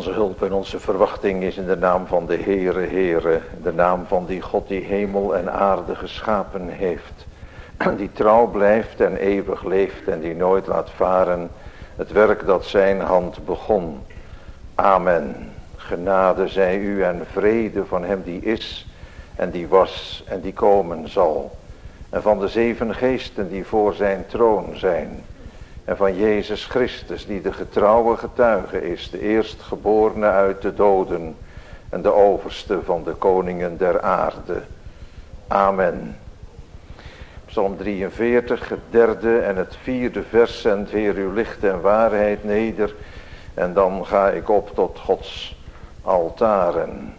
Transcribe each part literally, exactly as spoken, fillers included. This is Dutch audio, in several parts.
Onze hulp en onze verwachting is in de naam van de Heere, Heere, in de naam van die God die hemel en aarde geschapen heeft, die trouw blijft en eeuwig leeft en die nooit laat varen het werk dat zijn hand begon. Amen. Genade zij u en vrede van hem die is en die was en die komen zal. En van de zeven geesten die voor zijn troon zijn. En van Jezus Christus die de getrouwe getuige is, de eerstgeborene uit de doden en de overste van de koningen der aarde. Amen. Psalm drieënveertig, het derde en het vierde vers, zendt Heer uw licht en waarheid neder. En dan ga ik op tot Gods altaren.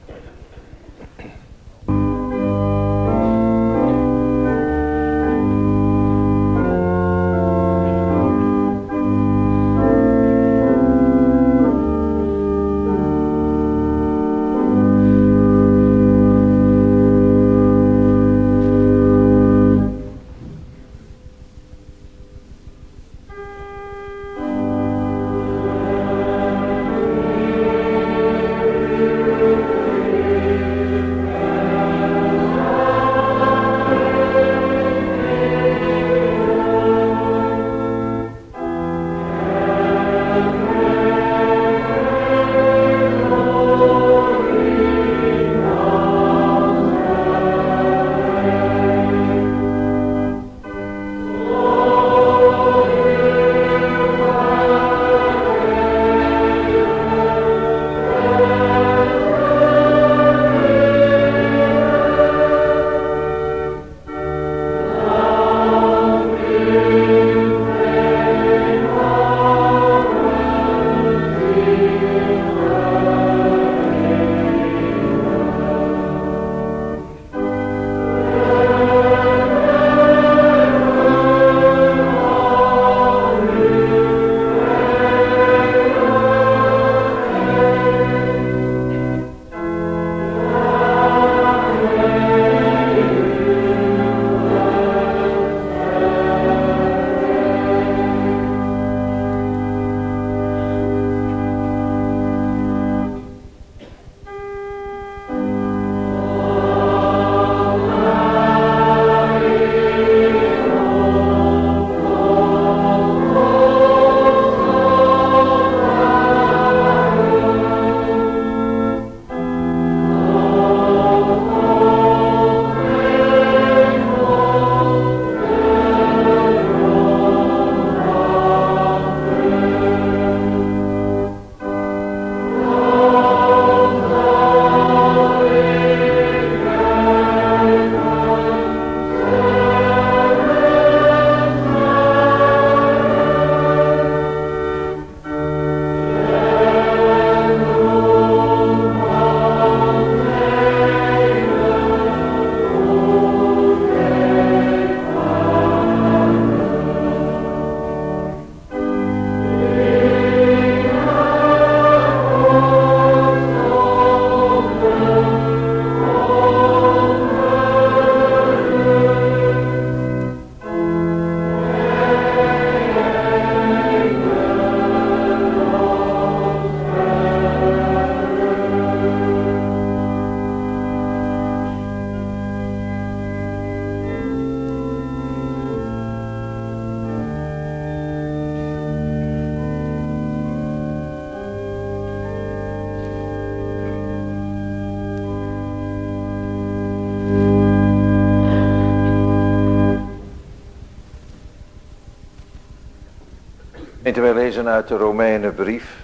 Wij lezen uit de Romeinenbrief,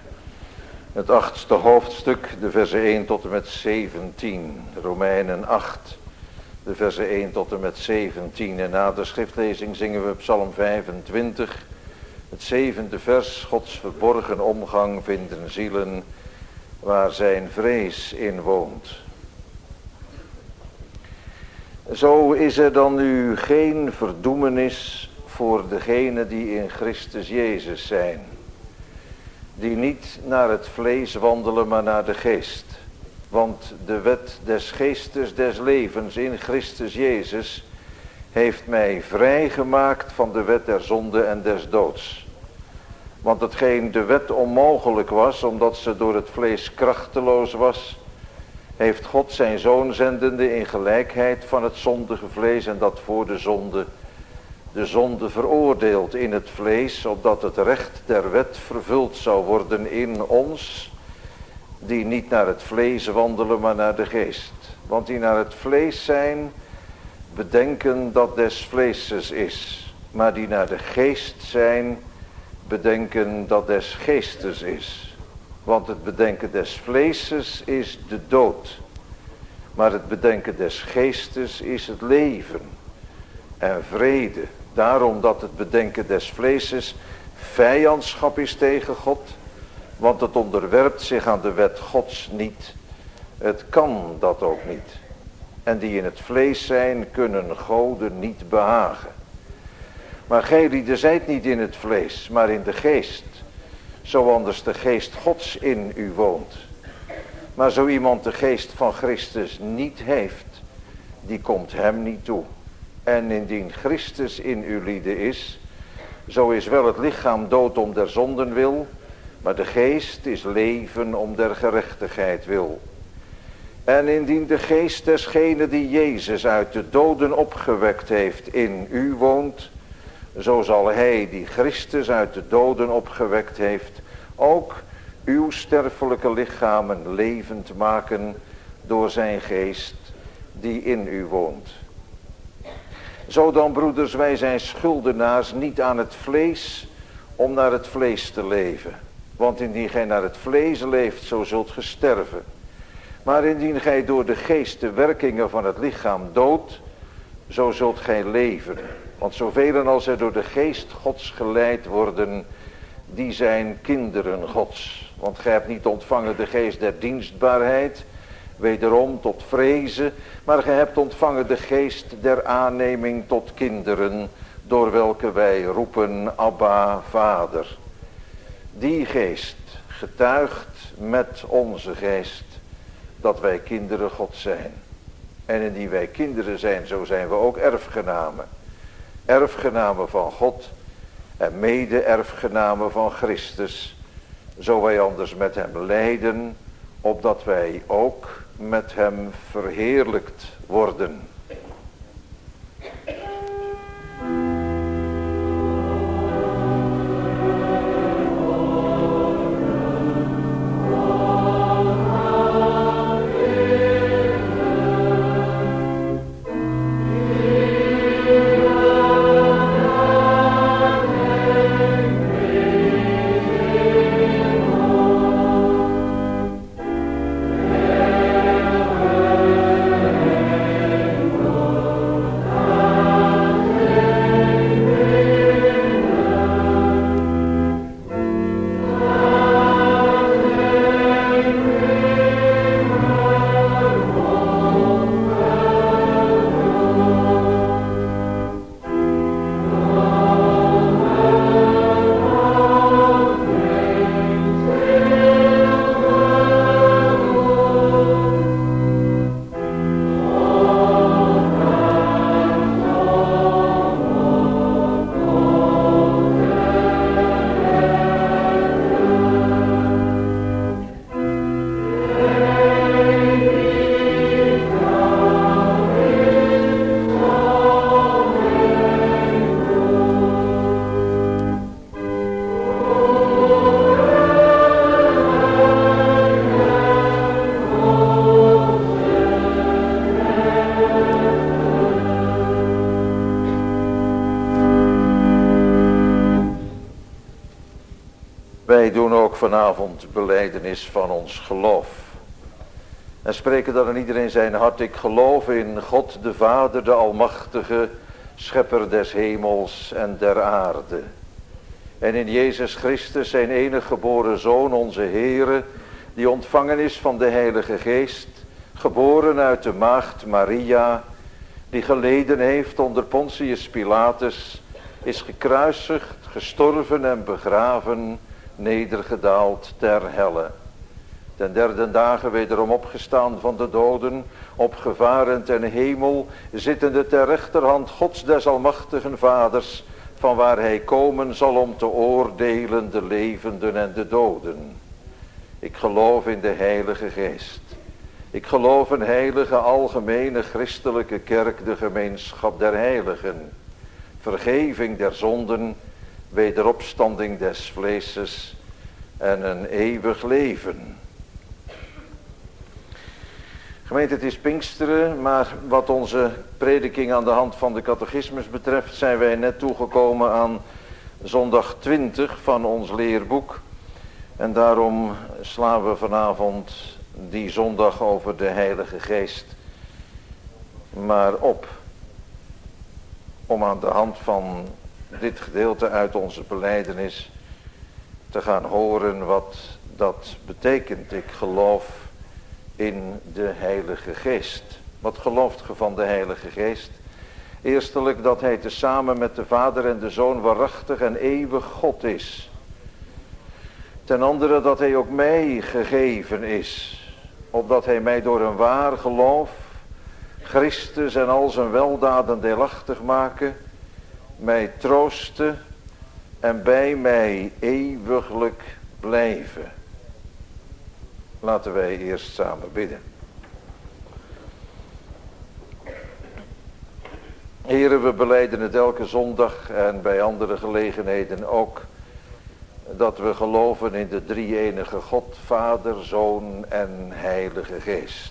het achtste hoofdstuk, de versen één tot en met zeventien. Romeinen acht, de versen één tot en met zeventien. En na de schriftlezing zingen we Psalm vijfentwintig, het zevende vers. Gods verborgen omgang vinden zielen waar zijn vrees in woont. Zo is er dan nu geen verdoemenis voor degenen die in Christus Jezus zijn, die niet naar het vlees wandelen, maar naar de geest. Want de wet des geestes des levens in Christus Jezus heeft mij vrijgemaakt van de wet der zonde en des doods. Want hetgeen de wet onmogelijk was, omdat ze door het vlees krachteloos was, heeft God zijn zoon zendende in gelijkheid van het zondige vlees en dat voor de zonde, de zonde veroordeeld in het vlees, opdat het recht der wet vervuld zou worden in ons, die niet naar het vlees wandelen, maar naar de geest. Want die naar het vlees zijn, bedenken dat des vleeses is. Maar die naar de geest zijn, bedenken dat des geestes is. Want het bedenken des vleeses is de dood. Maar het bedenken des geestes is het leven en vrede. Daarom dat het bedenken des vleeses vijandschap is tegen God. Want het onderwerpt zich aan de wet Gods niet. Het kan dat ook niet. En die in het vlees zijn, kunnen goden niet behagen. Maar gij lieden zijt niet in het vlees, maar in de geest. Zo anders de geest Gods in u woont. Maar zo iemand de geest van Christus niet heeft, die komt hem niet toe. En indien Christus in u lieden is, zo is wel het lichaam dood om der zonden wil, maar de geest is leven om der gerechtigheid wil. En indien de geest desgene die Jezus uit de doden opgewekt heeft in u woont, zo zal hij die Christus uit de doden opgewekt heeft, ook uw sterfelijke lichamen levend maken door zijn geest die in u woont. Zo dan, broeders, wij zijn schuldenaars niet aan het vlees om naar het vlees te leven. Want indien gij naar het vlees leeft, zo zult ge sterven. Maar indien gij door de geest de werkingen van het lichaam doodt, zo zult gij leven. Want zoveel als er door de geest Gods geleid worden, die zijn kinderen Gods. Want gij hebt niet ontvangen de geest der dienstbaarheid, wederom tot vrezen, maar gij hebt ontvangen de geest der aanneming tot kinderen, door welke wij roepen, Abba, Vader. Die geest getuigt met onze geest dat wij kinderen God zijn. En indien wij kinderen zijn, zo zijn we ook erfgenamen. Erfgenamen van God en mede-erfgenamen van Christus, zo wij anders met hem lijden, opdat wij ook met hem verheerlijkt worden. Wij doen ook vanavond belijdenis van ons geloof. En spreken dan aan iedereen zijn hart: ik geloof in God de Vader, de Almachtige, Schepper des hemels en der aarde. En in Jezus Christus, zijn enige geboren Zoon, onze Heere, die ontvangen is van de Heilige Geest, geboren uit de maagd Maria, die geleden heeft onder Pontius Pilatus, is gekruisigd, gestorven en begraven, nedergedaald ter helle. Ten derde dagen wederom opgestaan van de doden, opgevaren ten hemel, zittende ter rechterhand Gods des almachtigen Vaders, van waar hij komen zal om te oordelen de levenden en de doden. Ik geloof in de Heilige Geest. Ik geloof een heilige algemene christelijke kerk, de gemeenschap der heiligen. Vergeving der zonden, wederopstanding des vleeses en een eeuwig leven. Gemeente, het is Pinksteren, maar wat onze prediking aan de hand van de catechismus betreft, zijn wij net toegekomen aan zondag twintig van ons leerboek. En daarom slaan we vanavond die zondag over de Heilige Geest maar op. Om aan de hand van dit gedeelte uit onze belijdenis te gaan horen wat dat betekent. Ik geloof in de Heilige Geest. Wat gelooft ge van de Heilige Geest? Eerstelijk dat hij tezamen met de Vader en de Zoon waarachtig en eeuwig God is. Ten andere dat hij ook mij gegeven is, opdat hij mij door een waar geloof Christus en al zijn weldaden deelachtig maken, mij troosten en bij mij eeuwiglijk blijven. Laten wij eerst samen bidden. Heren, we belijden het elke zondag en bij andere gelegenheden ook, dat we geloven in de drie-enige God, Vader, Zoon en Heilige Geest.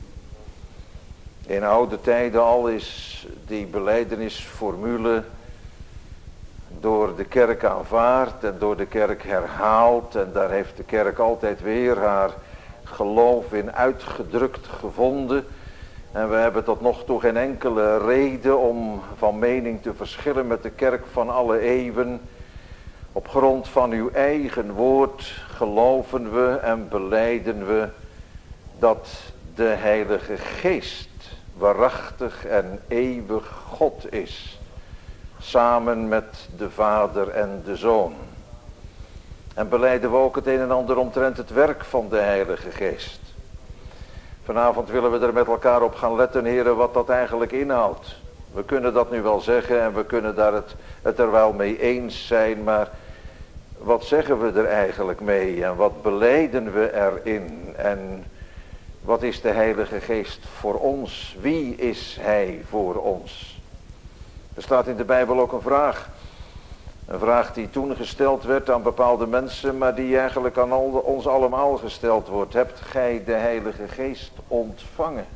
In oude tijden al is die belijdenisformule door de kerk aanvaard en door de kerk herhaald. En daar heeft de kerk altijd weer haar geloof in uitgedrukt gevonden. En we hebben tot nog toe geen enkele reden om van mening te verschillen met de kerk van alle eeuwen. Op grond van uw eigen woord geloven we en belijden we dat de Heilige Geest waarachtig en eeuwig God is. Samen met de Vader en de Zoon. En belijden we ook het een en ander omtrent het werk van de Heilige Geest. Vanavond willen we er met elkaar op gaan letten, heren, wat dat eigenlijk inhoudt. We kunnen dat nu wel zeggen en we kunnen daar het, het er wel mee eens zijn, maar wat zeggen we er eigenlijk mee en wat belijden we erin en wat is de Heilige Geest voor ons? Wie is Hij voor ons? Er staat in de Bijbel ook een vraag. Een vraag die toen gesteld werd aan bepaalde mensen, maar die eigenlijk aan al, ons allemaal gesteld wordt. Hebt gij de Heilige Geest ontvangen?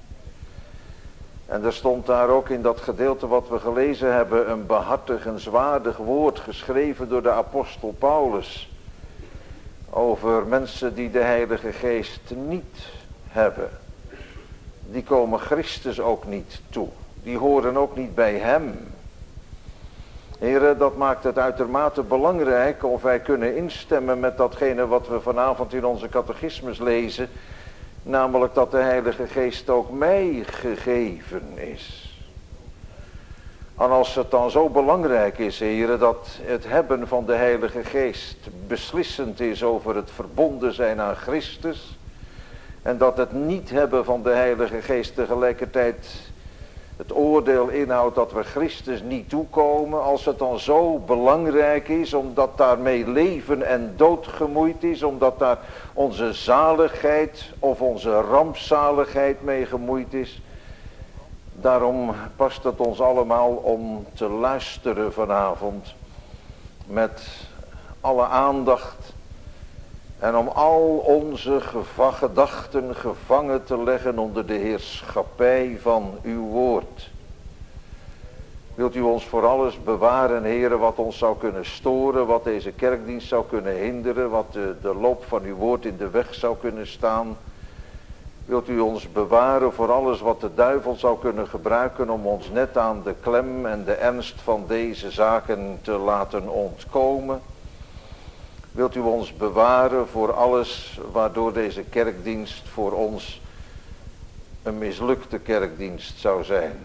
En er stond daar ook in dat gedeelte wat we gelezen hebben een behartigenswaardig woord geschreven door de apostel Paulus. Over mensen die de Heilige Geest niet hebben. Die komen Christus ook niet toe. Die horen ook niet bij hem. Heren, dat maakt het uitermate belangrijk of wij kunnen instemmen met datgene wat we vanavond in onze catechismus lezen. Namelijk dat de Heilige Geest ook mij gegeven is. En als het dan zo belangrijk is, heren, dat het hebben van de Heilige Geest beslissend is over het verbonden zijn aan Christus. En dat het niet hebben van de Heilige Geest tegelijkertijd het oordeel inhoudt dat we Christus niet toekomen. Als het dan zo belangrijk is, omdat daarmee leven en dood gemoeid is. Omdat daar onze zaligheid of onze rampzaligheid mee gemoeid is. Daarom past het ons allemaal om te luisteren vanavond. Met alle aandacht. En om al onze geva- gedachten gevangen te leggen onder de heerschappij van uw woord. Wilt u ons voor alles bewaren, heren, wat ons zou kunnen storen, wat deze kerkdienst zou kunnen hinderen, wat de, de loop van uw woord in de weg zou kunnen staan. Wilt u ons bewaren voor alles wat de duivel zou kunnen gebruiken om ons net aan de klem en de ernst van deze zaken te laten ontkomen. Wilt u ons bewaren voor alles waardoor deze kerkdienst voor ons een mislukte kerkdienst zou zijn.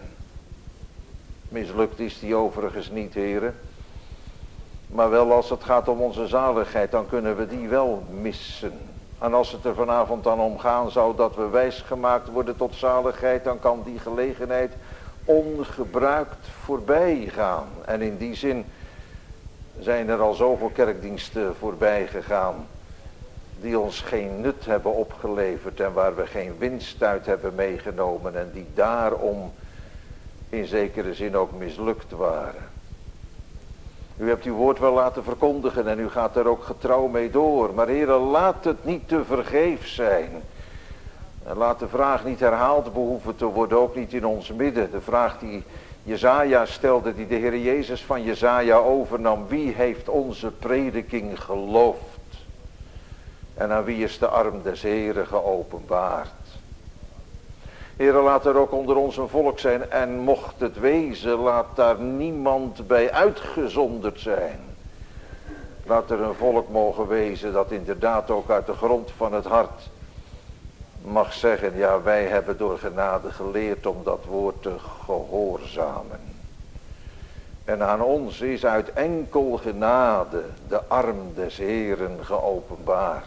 Mislukt is die overigens niet, heren. Maar wel als het gaat om onze zaligheid, dan kunnen we die wel missen. En als het er vanavond dan om gaan zou dat we wijsgemaakt worden tot zaligheid, dan kan die gelegenheid ongebruikt voorbij gaan. En in die zin zijn er al zoveel kerkdiensten voorbij gegaan die ons geen nut hebben opgeleverd en waar we geen winst uit hebben meegenomen en die daarom in zekere zin ook mislukt waren. U hebt uw woord wel laten verkondigen en u gaat er ook getrouw mee door. Maar Heere, laat het niet te vergeefs zijn. En laat de vraag niet herhaald behoeven te worden, ook niet in ons midden. De vraag die Jesaja stelde, die de Heer Jezus van Jesaja overnam. Wie heeft onze prediking geloofd? En aan wie is de arm des Heeren geopenbaard? Heere, laat er ook onder ons een volk zijn en mocht het wezen, laat daar niemand bij uitgezonderd zijn. Laat er een volk mogen wezen dat inderdaad ook uit de grond van het hart mag zeggen, ja, wij hebben door genade geleerd om dat woord te gehoorzamen. En aan ons is uit enkel genade de arm des Heeren geopenbaard.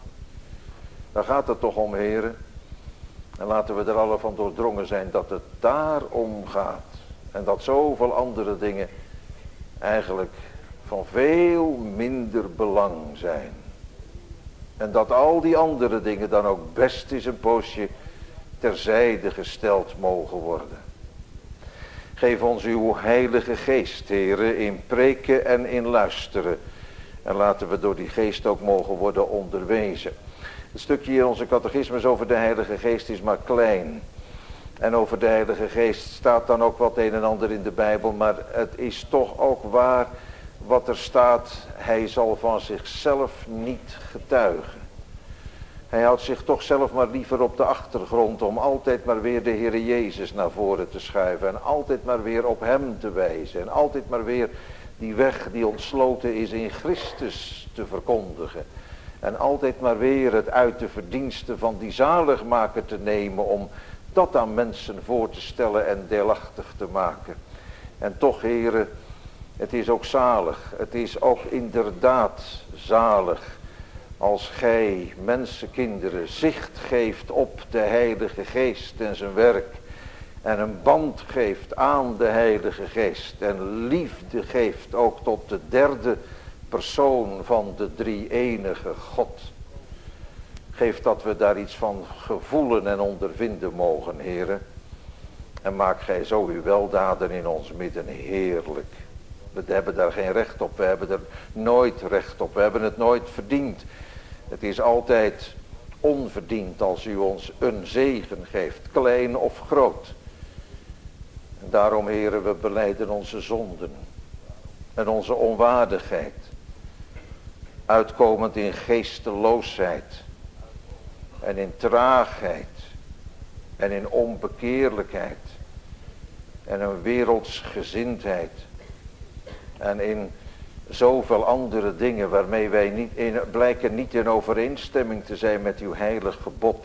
Daar gaat het toch om, heren. En laten we er alle van doordrongen zijn dat het daarom gaat. En dat zoveel andere dingen eigenlijk van veel minder belang zijn. En dat al die andere dingen dan ook best eens een poosje terzijde gesteld mogen worden. Geef ons uw heilige geest, heren, in preken en in luisteren. En laten we door die geest ook mogen worden onderwezen. Het stukje in onze catechismus over de Heilige Geest is maar klein. En over de Heilige Geest staat dan ook wat een en ander in de Bijbel. Maar het is toch ook waar wat er staat. Hij zal van zichzelf niet getuigen. Hij houdt zich toch zelf maar liever op de achtergrond om altijd maar weer de Heer Jezus naar voren te schuiven. En altijd maar weer op hem te wijzen. En altijd maar weer die weg die ontsloten is in Christus te verkondigen. En altijd maar weer het uit de verdiensten van die zaligmaker te nemen om dat aan mensen voor te stellen en deelachtig te maken. En toch, heren, het is ook zalig. Het is ook inderdaad zalig als gij mensenkinderen zicht geeft op de Heilige Geest en zijn werk. En een band geeft aan de Heilige Geest. En liefde geeft ook tot de derde persoon van de drie-enige God. Geef dat we daar iets van gevoelen en ondervinden mogen, heren. En maak gij zo uw weldaden in ons midden heerlijk. We hebben daar geen recht op. We hebben er nooit recht op. We hebben het nooit verdiend. Het is altijd onverdiend als u ons een zegen geeft. Klein of groot. En daarom, heren, we belijden onze zonden. En onze onwaardigheid. Uitkomend in geesteloosheid. En in traagheid. En in onbekeerlijkheid. En een wereldsgezindheid. En in zoveel andere dingen waarmee wij niet in, blijken niet in overeenstemming te zijn met uw heilig gebod.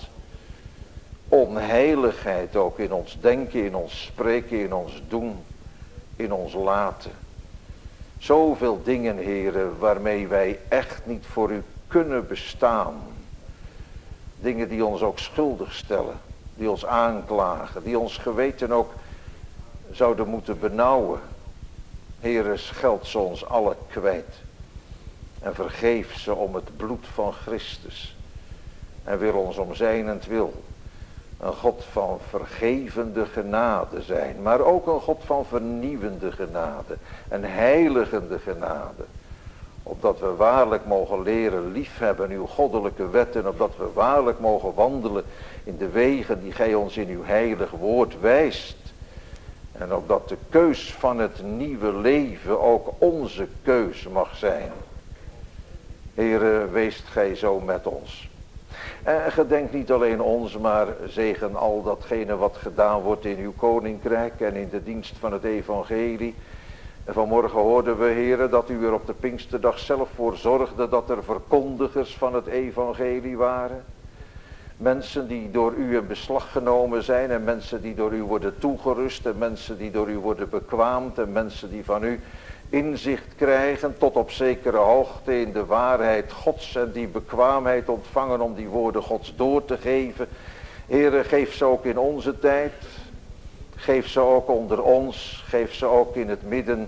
Onheiligheid ook in ons denken, in ons spreken, in ons doen, in ons laten. Zoveel dingen, heren, waarmee wij echt niet voor u kunnen bestaan. Dingen die ons ook schuldig stellen, die ons aanklagen, die ons geweten ook zouden moeten benauwen. Heere, scheld ze ons alle kwijt. En vergeef ze om het bloed van Christus. En wil ons om zijnentwil een God van vergevende genade zijn. Maar ook een God van vernieuwende genade. Een heiligende genade. Opdat we waarlijk mogen leren liefhebben uw goddelijke wetten. Opdat we waarlijk mogen wandelen in de wegen die gij ons in uw heilig woord wijst. En opdat de keus van het nieuwe leven ook onze keus mag zijn. Heere, weest gij zo met ons. En gedenk niet alleen ons, maar zegen al datgene wat gedaan wordt in uw koninkrijk en in de dienst van het evangelie. En vanmorgen hoorden we, heren, dat u er op de Pinksterdag zelf voor zorgde dat er verkondigers van het evangelie waren. Mensen die door u in beslag genomen zijn en mensen die door u worden toegerust en mensen die door u worden bekwaamd en mensen die van u inzicht krijgen tot op zekere hoogte in de waarheid Gods en die bekwaamheid ontvangen om die woorden Gods door te geven. Heere, geef ze ook in onze tijd, geef ze ook onder ons, geef ze ook in het midden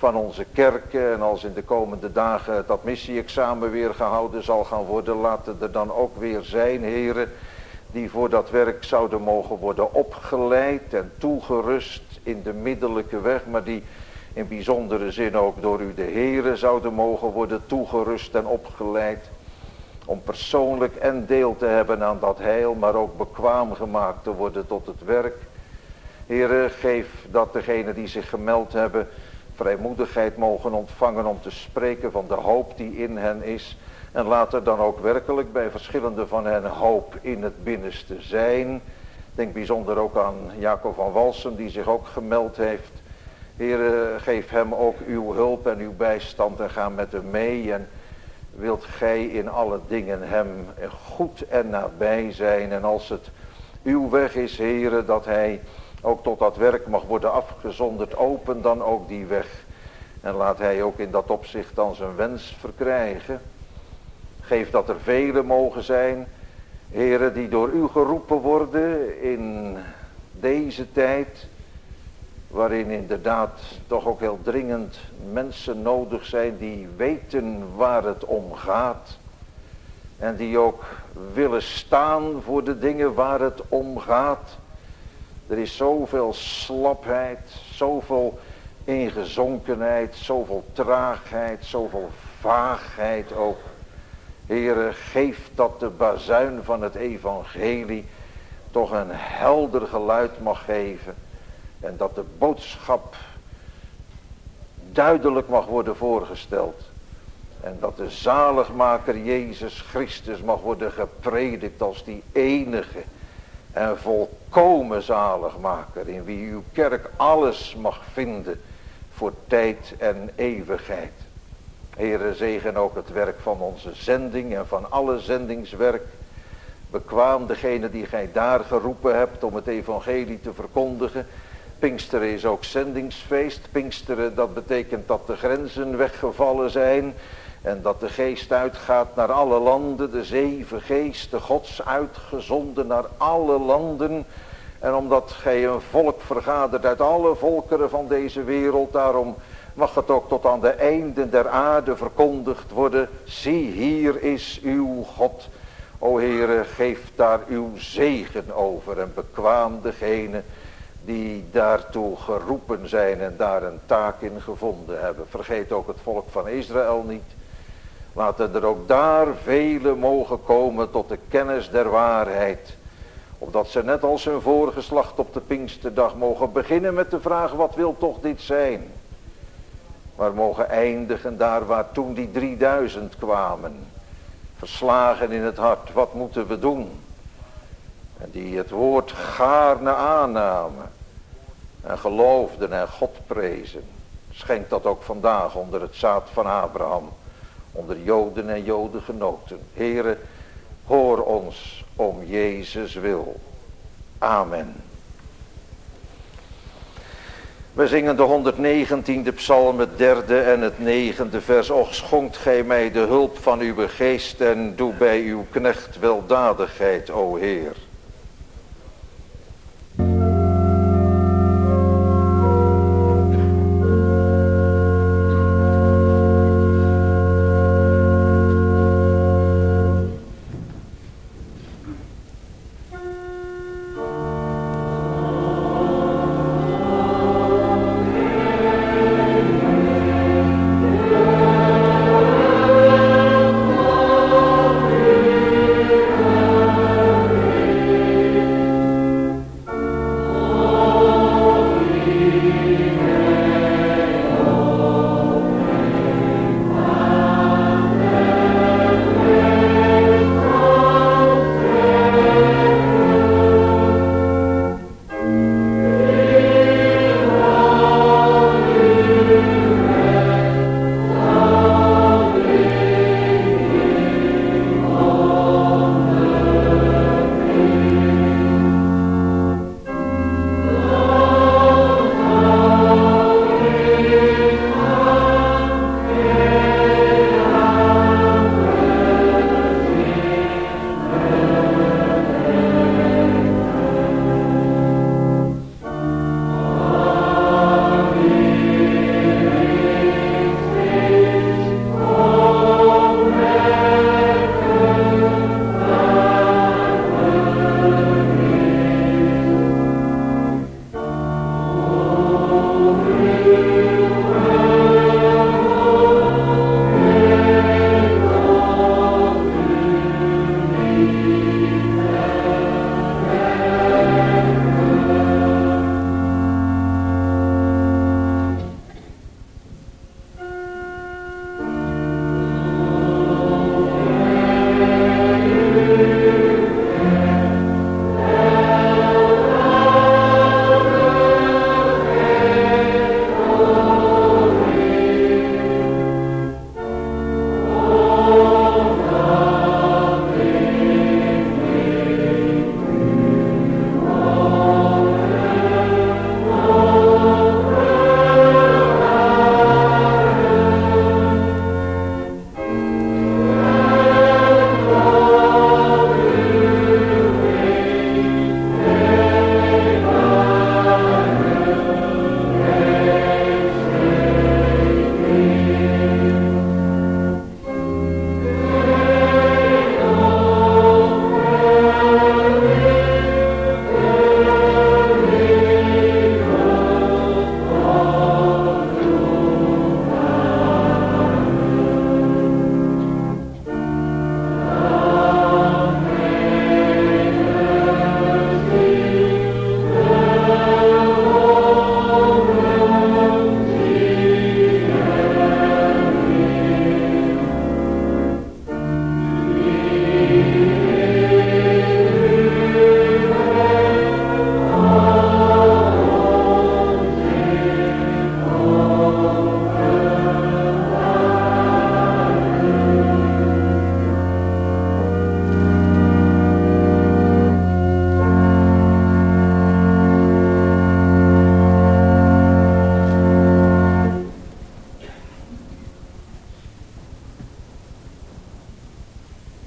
van onze kerken. En als in de komende dagen dat missie-examen weer gehouden zal gaan worden, laten er dan ook weer zijn, heren, die voor dat werk zouden mogen worden opgeleid en toegerust in de middellijke weg, maar die in bijzondere zin ook door u de Heere zouden mogen worden toegerust en opgeleid, om persoonlijk en deel te hebben aan dat heil, maar ook bekwaam gemaakt te worden tot het werk. Heere, geef dat degenen die zich gemeld hebben vrijmoedigheid mogen ontvangen om te spreken van de hoop die in hen is. En laat er dan ook werkelijk bij verschillende van hen hoop in het binnenste zijn. Denk bijzonder ook aan Jacob van Walsum die zich ook gemeld heeft. Heere, geef hem ook uw hulp en uw bijstand en ga met hem mee. En wilt gij in alle dingen hem goed en nabij zijn. En als het uw weg is, Heere, dat hij ook tot dat werk mag worden afgezonderd, open dan ook die weg. En laat hij ook in dat opzicht dan zijn wens verkrijgen. Geef dat er velen mogen zijn, Heere, die door u geroepen worden in deze tijd, waarin inderdaad toch ook heel dringend mensen nodig zijn die weten waar het om gaat. En die ook willen staan voor de dingen waar het om gaat. Er is zoveel slapheid, zoveel ingezonkenheid, zoveel traagheid, zoveel vaagheid ook. Heere, geef dat de bazuin van het evangelie toch een helder geluid mag geven. En dat de boodschap duidelijk mag worden voorgesteld. En dat de zaligmaker Jezus Christus mag worden gepredikt als die enige en volkomen zaligmaker, in wie uw kerk alles mag vinden voor tijd en eeuwigheid. Heere, zegen ook het werk van onze zending en van alle zendingswerk. Bekwaam degene die gij daar geroepen hebt om het evangelie te verkondigen. Pinksteren is ook zendingsfeest. Pinksteren, dat betekent dat de grenzen weggevallen zijn en dat de geest uitgaat naar alle landen. De zeven geesten Gods uitgezonden naar alle landen. En omdat gij een volk vergadert uit alle volkeren van deze wereld, daarom mag het ook tot aan de einden der aarde verkondigd worden. Zie, hier is uw God. O Heere, geef daar uw zegen over en bekwaam degene die daartoe geroepen zijn en daar een taak in gevonden hebben. Vergeet ook het volk van Israël niet. Laten er ook daar velen mogen komen tot de kennis der waarheid. Opdat ze net als hun voorgeslacht op de Pinksterdag mogen beginnen met de vraag, wat wil toch dit zijn? Maar mogen eindigen daar waar toen die drieduizend kwamen. Verslagen in het hart, wat moeten we doen? En die het woord gaarne aannamen. En geloofden en God prezen. Schenk dat ook vandaag onder het zaad van Abraham. Onder Joden en Jodengenoten. Heere, hoor ons om Jezus wil. Amen. We zingen de honderdnegentiende psalm, het derde en het negende vers. Och, schonkt gij mij de hulp van uw geest en doe bij uw knecht weldadigheid, o Heer.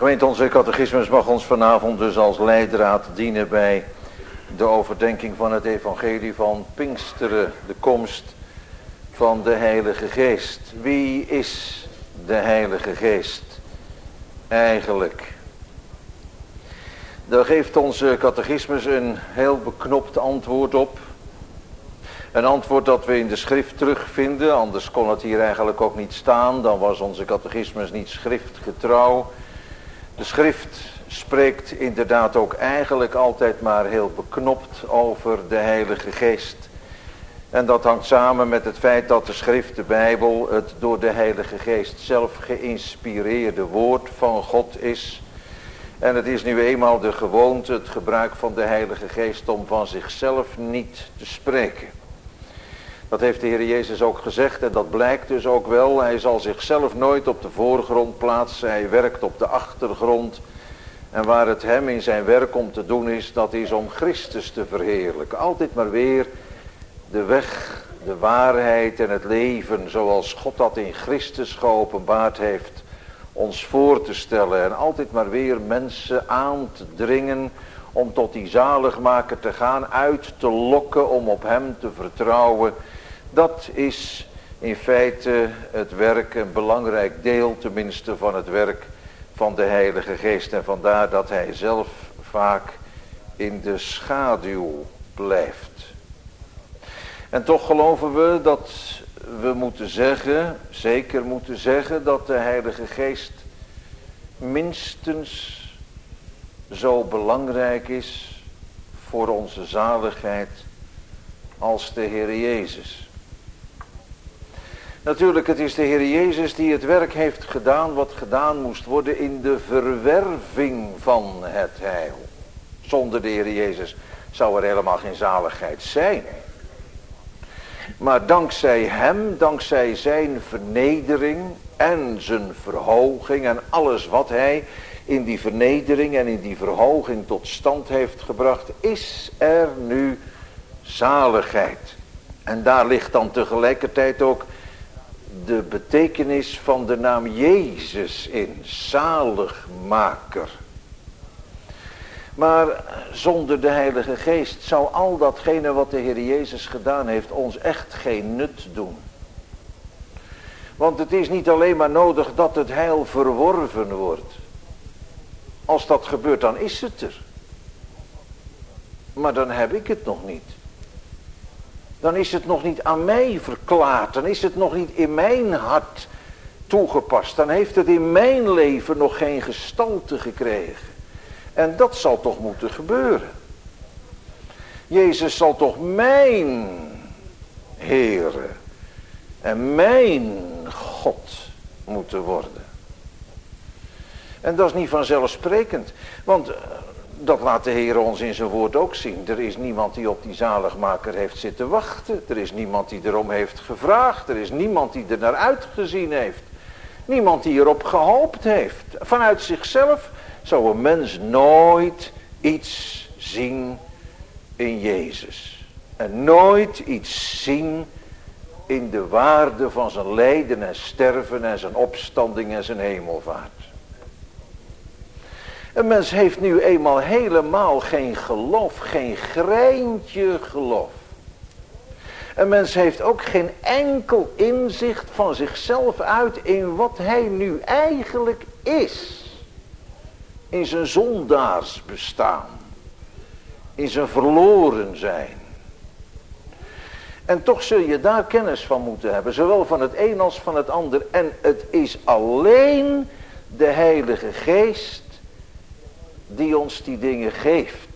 Gemeente, onze catechismus mag ons vanavond dus als leidraad dienen bij de overdenking van het evangelie van Pinksteren, de komst van de Heilige Geest. Wie is de Heilige Geest eigenlijk? Daar geeft onze catechismus een heel beknopt antwoord op. Een antwoord dat we in de schrift terugvinden, anders kon het hier eigenlijk ook niet staan. Dan was onze catechismus niet schriftgetrouw. De schrift spreekt inderdaad ook eigenlijk altijd maar heel beknopt over de Heilige Geest. En dat hangt samen met het feit dat de schrift, de Bijbel, het door de Heilige Geest zelf geïnspireerde woord van God is. En het is nu eenmaal de gewoonte, het gebruik van de Heilige Geest om van zichzelf niet te spreken. Dat heeft de Heer Jezus ook gezegd en dat blijkt dus ook wel. Hij zal zichzelf nooit op de voorgrond plaatsen, hij werkt op de achtergrond. En waar het hem in zijn werk om te doen is, dat is om Christus te verheerlijken. Altijd maar weer de weg, de waarheid en het leven zoals God dat in Christus geopenbaard heeft, ons voor te stellen. En altijd maar weer mensen aan te dringen om tot die zaligmaker te gaan, uit te lokken om op hem te vertrouwen. Dat is in feite het werk, een belangrijk deel tenminste van het werk van de Heilige Geest. En vandaar dat hij zelf vaak in de schaduw blijft. En toch geloven we dat we moeten zeggen, zeker moeten zeggen, dat de Heilige Geest minstens zo belangrijk is voor onze zaligheid als de Heer Jezus. Natuurlijk, het is de Heer Jezus die het werk heeft gedaan wat gedaan moest worden in de verwerving van het heil. Zonder de Heer Jezus zou er helemaal geen zaligheid zijn. Maar dankzij hem, dankzij zijn vernedering en zijn verhoging en alles wat hij in die vernedering en in die verhoging tot stand heeft gebracht, is er nu zaligheid. En daar ligt dan tegelijkertijd ook de betekenis van de naam Jezus in, zaligmaker. Maar zonder de Heilige Geest zou al datgene wat de Heer Jezus gedaan heeft ons echt geen nut doen. Want het is niet alleen maar nodig dat het heil verworven wordt. Als dat gebeurt, dan is het er. Maar dan heb ik het nog niet. Dan is het nog niet aan mij verklaard. Dan is het nog niet in mijn hart toegepast. Dan heeft het in mijn leven nog geen gestalte gekregen. En dat zal toch moeten gebeuren. Jezus zal toch mijn Heere en mijn God moeten worden. En dat is niet vanzelfsprekend. Want dat laat de Heer ons in zijn woord ook zien. Er is niemand die op die zaligmaker heeft zitten wachten. Er is niemand die erom heeft gevraagd. Er is niemand die er naar uitgezien heeft. Niemand die erop gehoopt heeft. Vanuit zichzelf zou een mens nooit iets zien in Jezus. En nooit iets zien in de waarde van zijn lijden en sterven en zijn opstanding en zijn hemelvaart. Een mens heeft nu eenmaal helemaal geen geloof, geen greintje geloof. Een mens heeft ook geen enkel inzicht van zichzelf uit in wat hij nu eigenlijk is. In zijn zondaarsbestaan. In zijn verloren zijn. En toch zul je daar kennis van moeten hebben. Zowel van het een als van het ander. En het is alleen de Heilige Geest die ons die dingen geeft.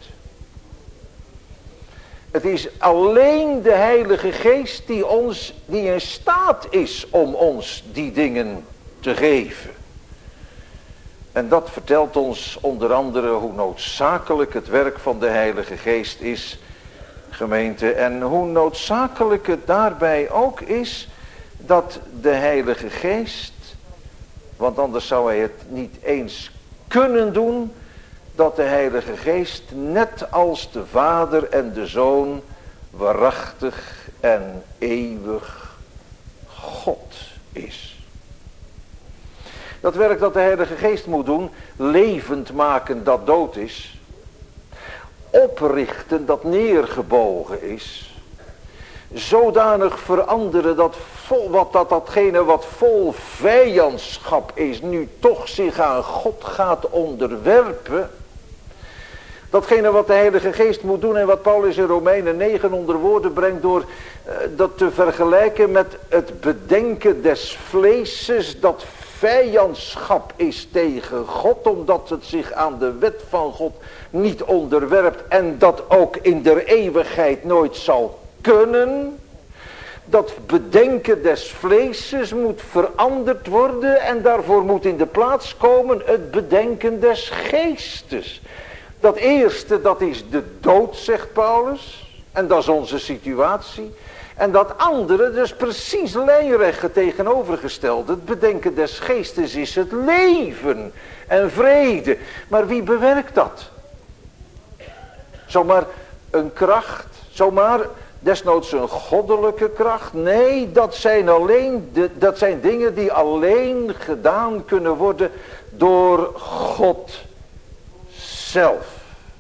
Het is alleen de Heilige Geest die ons, die in staat is om ons die dingen te geven. En dat vertelt ons onder andere hoe noodzakelijk het werk van de Heilige Geest is, gemeente. En hoe noodzakelijk het daarbij ook is dat de Heilige Geest, want anders zou hij het niet eens kunnen doen, dat de Heilige Geest net als de Vader en de Zoon waarachtig en eeuwig God is. Dat werk dat de Heilige Geest moet doen, levend maken dat dood is, oprichten dat neergebogen is, zodanig veranderen dat, vol, wat, dat datgene wat vol vijandschap is, nu toch zich aan God gaat onderwerpen. Datgene wat de Heilige Geest moet doen en wat Paulus in Romeinen negen onder woorden brengt door uh, dat te vergelijken met het bedenken des vleeses, dat vijandschap is tegen God, omdat het zich aan de wet van God niet onderwerpt en dat ook in der eeuwigheid nooit zal kunnen. Dat bedenken des vleeses moet veranderd worden en daarvoor moet in de plaats komen het bedenken des geestes. Dat eerste, dat is de dood, zegt Paulus, en dat is onze situatie. En dat andere, dus precies lijnrecht het tegenovergestelde. Het bedenken des geestes is het leven en vrede. Maar wie bewerkt dat? Zomaar een kracht, zomaar desnoods een goddelijke kracht? Nee, dat zijn, alleen de, dat zijn dingen die alleen gedaan kunnen worden door God zelf.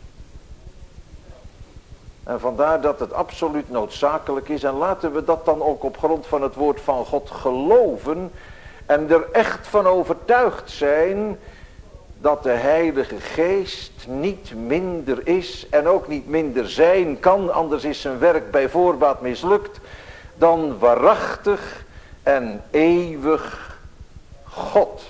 En vandaar dat het absoluut noodzakelijk is. En laten we dat dan ook op grond van het woord van God geloven. En er echt van overtuigd zijn dat de Heilige Geest niet minder is. En ook niet minder zijn kan. Anders is zijn werk bij voorbaat mislukt. Dan waarachtig en eeuwig God.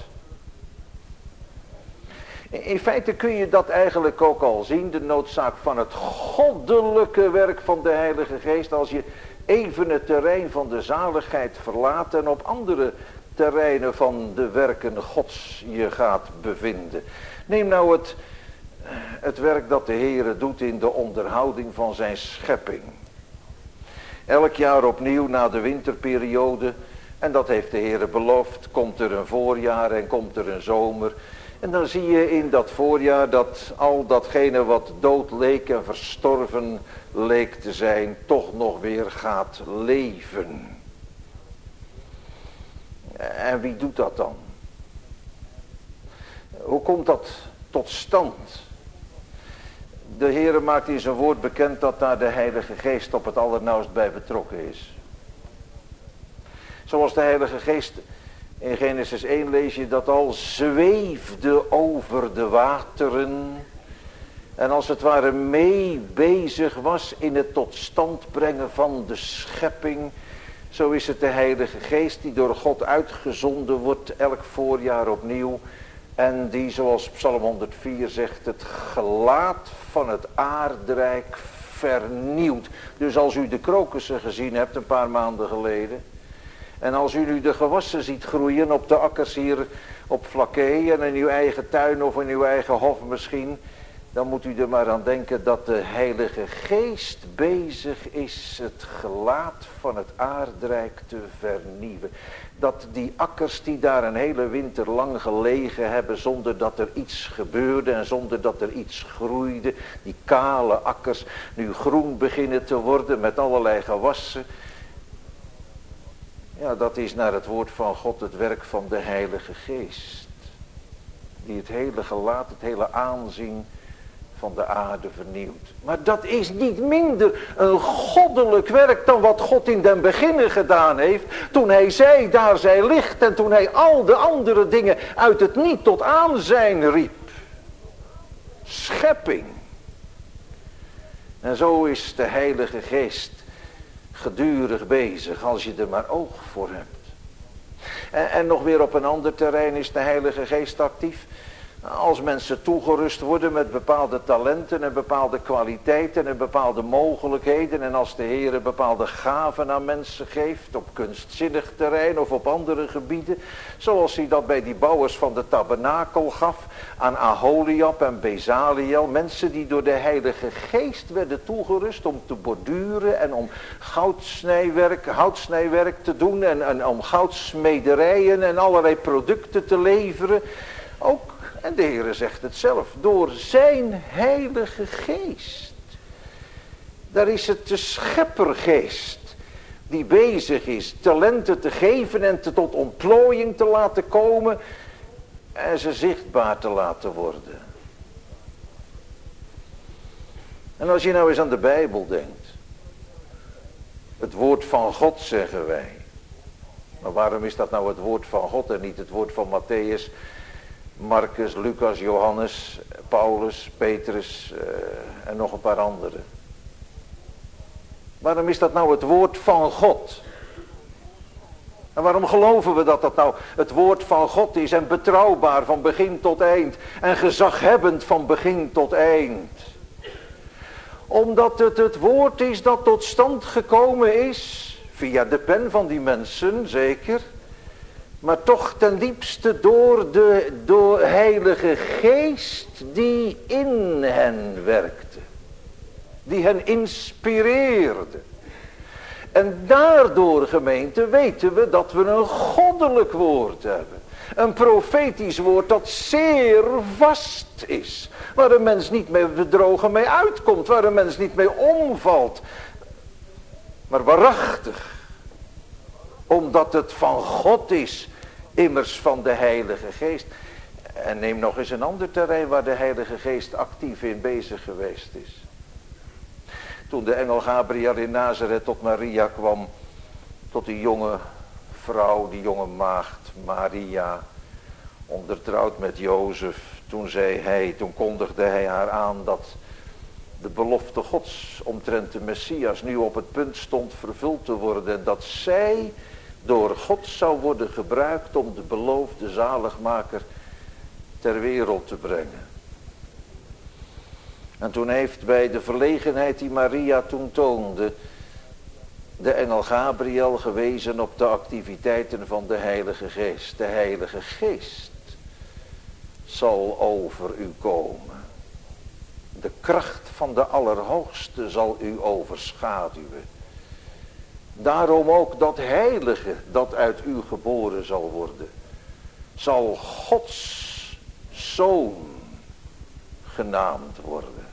In feite kun je dat eigenlijk ook al zien, de noodzaak van het goddelijke werk van de Heilige Geest, als je even het terrein van de zaligheid verlaat en op andere terreinen van de werken Gods je gaat bevinden. Neem nou het, het werk dat de Heere doet in de onderhouding van zijn schepping. Elk jaar opnieuw na de winterperiode, en dat heeft de Heere beloofd, komt er een voorjaar en komt er een zomer. En dan zie je in dat voorjaar dat al datgene wat dood leek en verstorven leek te zijn, toch nog weer gaat leven. En wie doet dat dan? Hoe komt dat tot stand? De Heere maakt in zijn woord bekend dat daar de Heilige Geest op het allernauwst bij betrokken is. Zoals de Heilige Geest... In Genesis één lees je dat al zweefde over de wateren. En als het ware mee bezig was in het tot stand brengen van de schepping. Zo is het de Heilige Geest die door God uitgezonden wordt elk voorjaar opnieuw. En die, zoals Psalm honderdvier zegt, het gelaat van het aardrijk vernieuwt. Dus als u de krokussen gezien hebt een paar maanden geleden. En als u nu de gewassen ziet groeien op de akkers hier op Vlakke en in uw eigen tuin of in uw eigen hof misschien. Dan moet u er maar aan denken dat de Heilige Geest bezig is het gelaat van het aardrijk te vernieuwen. Dat die akkers die daar een hele winter lang gelegen hebben zonder dat er iets gebeurde en zonder dat er iets groeide. Die kale akkers nu groen beginnen te worden met allerlei gewassen. Ja, dat is naar het woord van God het werk van de Heilige Geest. Die het hele gelaat, het hele aanzien van de aarde vernieuwt. Maar dat is niet minder een goddelijk werk dan wat God in den beginnen gedaan heeft. Toen hij zei, daar zij licht. En toen hij al de andere dingen uit het niet tot aanzijn riep. Schepping. En zo is de Heilige Geest gedurig bezig, als je er maar oog voor hebt. En, en nog weer op een ander terrein is de Heilige Geest actief. Als mensen toegerust worden met bepaalde talenten en bepaalde kwaliteiten en bepaalde mogelijkheden. En als de Heer bepaalde gaven aan mensen geeft op kunstzinnig terrein of op andere gebieden. Zoals hij dat bij die bouwers van de tabernakel gaf aan Aholiab en Bezaliel. Mensen die door de Heilige Geest werden toegerust om te borduren en om goudsnijwerk, houtsnijwerk te doen. En, en om goudsmederijen en allerlei producten te leveren. Ook. En de Heere zegt het zelf, door zijn Heilige Geest. Daar is het de scheppergeest die bezig is talenten te geven en te tot ontplooiing te laten komen. en ze zichtbaar te laten worden. En als je nou eens aan de Bijbel denkt. Het woord van God zeggen wij. Maar waarom is dat nou het woord van God en niet het woord van Matthäus, Marcus, Lucas, Johannes, Paulus, Petrus uh, en nog een paar anderen? Waarom is dat nou het woord van God? En waarom geloven we dat dat nou het woord van God is en betrouwbaar van begin tot eind en gezaghebbend van begin tot eind? Omdat het het woord is dat tot stand gekomen is, via de pen van die mensen zeker, maar toch ten diepste door de door Heilige Geest die in hen werkte. Die hen inspireerde. En daardoor, gemeente, weten we dat we een goddelijk woord hebben. Een profetisch woord dat zeer vast is. Waar een mens niet meer bedrogen mee uitkomt. Waar een mens niet mee omvalt. Maar waarachtig. Omdat het van God is. Immers van de Heilige Geest. En neem nog eens een ander terrein waar de Heilige Geest actief in bezig geweest is. Toen de engel Gabriel in Nazareth tot Maria kwam. Tot die jonge vrouw, die jonge maagd Maria. Ondertrouwd met Jozef. Toen zei hij, toen kondigde hij haar aan dat de belofte Gods omtrent de Messias nu op het punt stond vervuld te worden. En dat zij door God zou worden gebruikt om de beloofde zaligmaker ter wereld te brengen. En toen heeft bij de verlegenheid die Maria toen toonde, de engel Gabriel gewezen op de activiteiten van de Heilige Geest. De Heilige Geest zal over u komen. De kracht van de Allerhoogste zal u overschaduwen. Daarom ook dat heilige dat uit u geboren zal worden, zal Gods Zoon genaamd worden.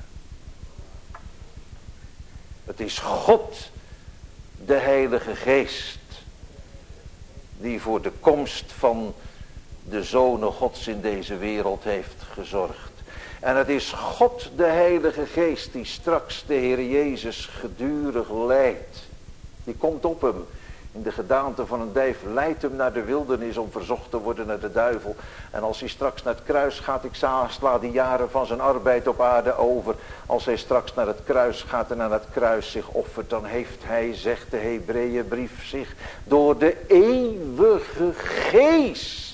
Het is God, de Heilige Geest, die voor de komst van de Zonen Gods in deze wereld heeft gezorgd. En het is God, de Heilige Geest, die straks de Heer Jezus gedurig leidt. Die komt op hem in de gedaante van een duif, leidt hem naar de wildernis om verzocht te worden naar de duivel. En als hij straks naar het kruis gaat, ik sla die jaren van zijn arbeid op aarde over. Als hij straks naar het kruis gaat en aan het kruis zich offert, dan heeft hij, zegt de Hebreeënbrief, zich door de eeuwige Geest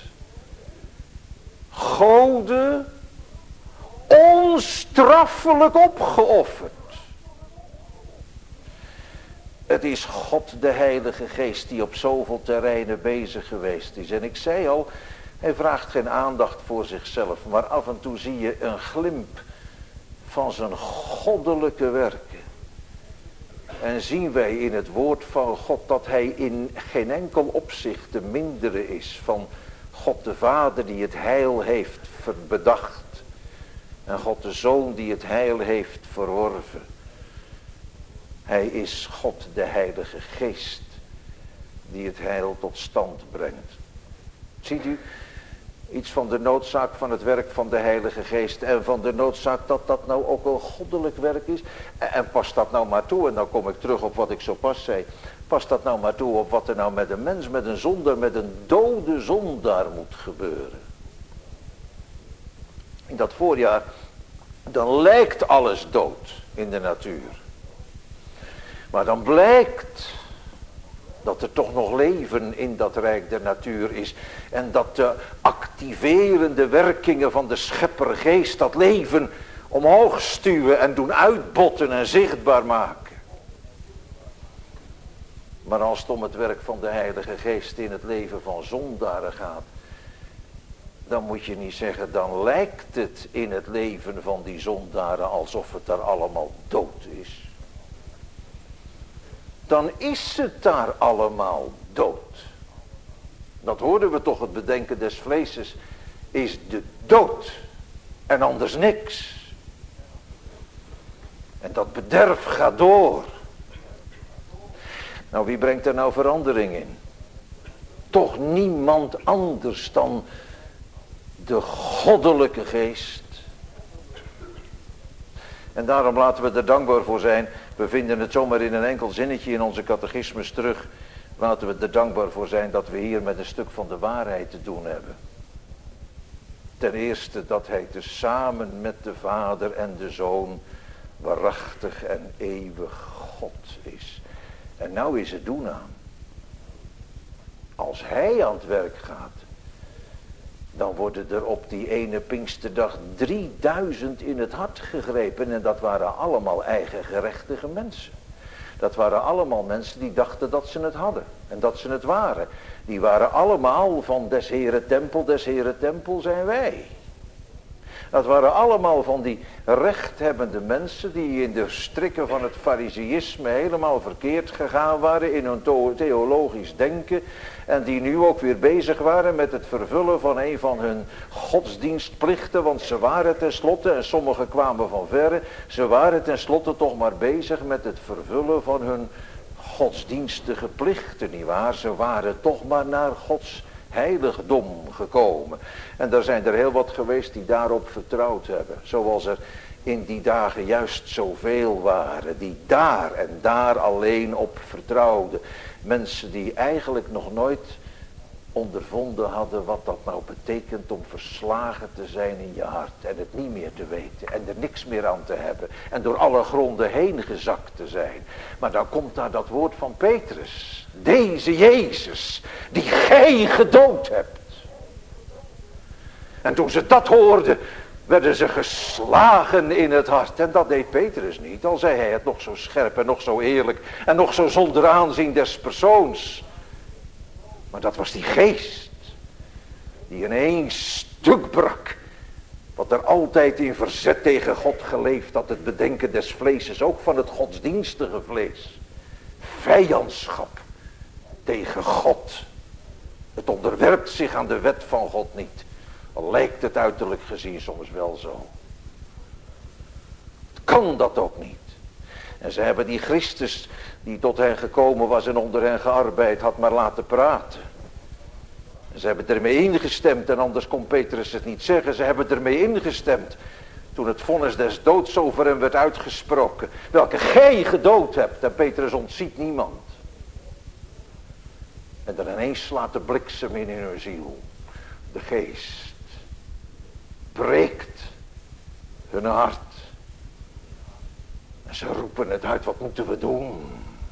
Gode onstraffelijk opgeofferd. Het is God, de Heilige Geest, die op zoveel terreinen bezig geweest is. En ik zei al, hij vraagt geen aandacht voor zichzelf, maar af en toe zie je een glimp van zijn goddelijke werken. En zien wij in het woord van God dat hij in geen enkel opzicht te minderen is van God de Vader die het heil heeft bedacht. En God de Zoon die het heil heeft verworven. Hij is God de Heilige Geest die het heil tot stand brengt. Ziet u iets van de noodzaak van het werk van de Heilige Geest en van de noodzaak dat dat nou ook een goddelijk werk is. En, en past dat nou maar toe, en dan kom ik terug op wat ik zo pas zei. Past dat nou maar toe op wat er nou met een mens, met een zondaar, met een dode zondaar moet gebeuren. In dat voorjaar, dan lijkt alles dood in de natuur. Maar dan blijkt dat er toch nog leven in dat rijk der natuur is. En dat de activerende werkingen van de scheppergeest dat leven omhoog stuwen en doen uitbotten en zichtbaar maken. Maar als het om het werk van de Heilige Geest in het leven van zondaren gaat, dan moet je niet zeggen, dan lijkt het in het leven van die zondaren alsof het daar allemaal dood is. Dan is het daar allemaal dood. Dat hoorden we toch, het bedenken des vleeses is de dood en anders niks. En dat bederf gaat door. Nou, wie brengt er nou verandering in? Toch niemand anders dan de goddelijke geest. En daarom laten we er dankbaar voor zijn. We vinden het zomaar in een enkel zinnetje in onze catechismus terug. Laten we er dankbaar voor zijn dat we hier met een stuk van de waarheid te doen hebben. Ten eerste dat hij tezamen met de Vader en de Zoon waarachtig en eeuwig God is. En nou is het doen aan. Als hij aan het werk gaat, dan worden er op die ene Pinksterdag drieduizend in het hart gegrepen. En dat waren allemaal eigengerechtige mensen. Dat waren allemaal mensen die dachten dat ze het hadden. En dat ze het waren. Die waren allemaal van des Heere tempel, des Heere tempel zijn wij. Dat waren allemaal van die rechthebbende mensen die in de strikken van het fariseïsme helemaal verkeerd gegaan waren in hun theologisch denken. En die nu ook weer bezig waren met het vervullen van een van hun godsdienstplichten. Want ze waren tenslotte, en sommigen kwamen van verre, ze waren tenslotte toch maar bezig met het vervullen van hun godsdienstige plichten, nietwaar? Ze waren toch maar naar Gods heiligdom gekomen. En er zijn er heel wat geweest die daarop vertrouwd hebben. Zoals er in die dagen juist zoveel waren. Die daar en daar alleen op vertrouwden. Mensen die eigenlijk nog nooit ondervonden hadden wat dat nou betekent om verslagen te zijn in je hart. En het niet meer te weten. En er niks meer aan te hebben. En door alle gronden heen gezakt te zijn. Maar dan komt daar dat woord van Petrus. Deze Jezus, die gij gedood hebt. En toen ze dat hoorden, werden ze geslagen in het hart. En dat deed Petrus niet, al zei hij het nog zo scherp en nog zo eerlijk. En nog zo zonder aanzien des persoons. Maar dat was die geest, die in één stuk brak. Wat er altijd in verzet tegen God geleefd had, het bedenken des vleeses, ook van het godsdienstige vlees. Vijandschap tegen God. Het onderwerpt zich aan de wet van God niet. Al lijkt het uiterlijk gezien soms wel zo. Het kan dat ook niet. En ze hebben die Christus die tot hen gekomen was en onder hen gearbeid had maar laten praten. En ze hebben ermee ingestemd en anders kon Petrus het niet zeggen. Ze hebben ermee ingestemd toen het vonnis des doods over hem werd uitgesproken. Welke gij gedood hebt. En Petrus ontziet niemand. En dan ineens slaat de bliksem in in hun ziel. De geest breekt hun hart. En ze roepen het uit, wat moeten we doen?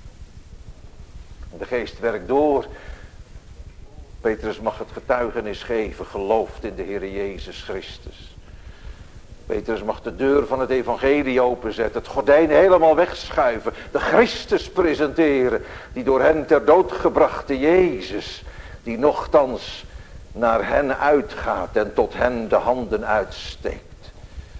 En de geest werkt door. Petrus mag het getuigenis geven, gelooft in de Heer Jezus Christus. Petrus mag de deur van het evangelie openzetten, het gordijn helemaal wegschuiven, de Christus presenteren, die door hen ter dood gebrachte Jezus, die nochtans naar hen uitgaat en tot hen de handen uitsteekt.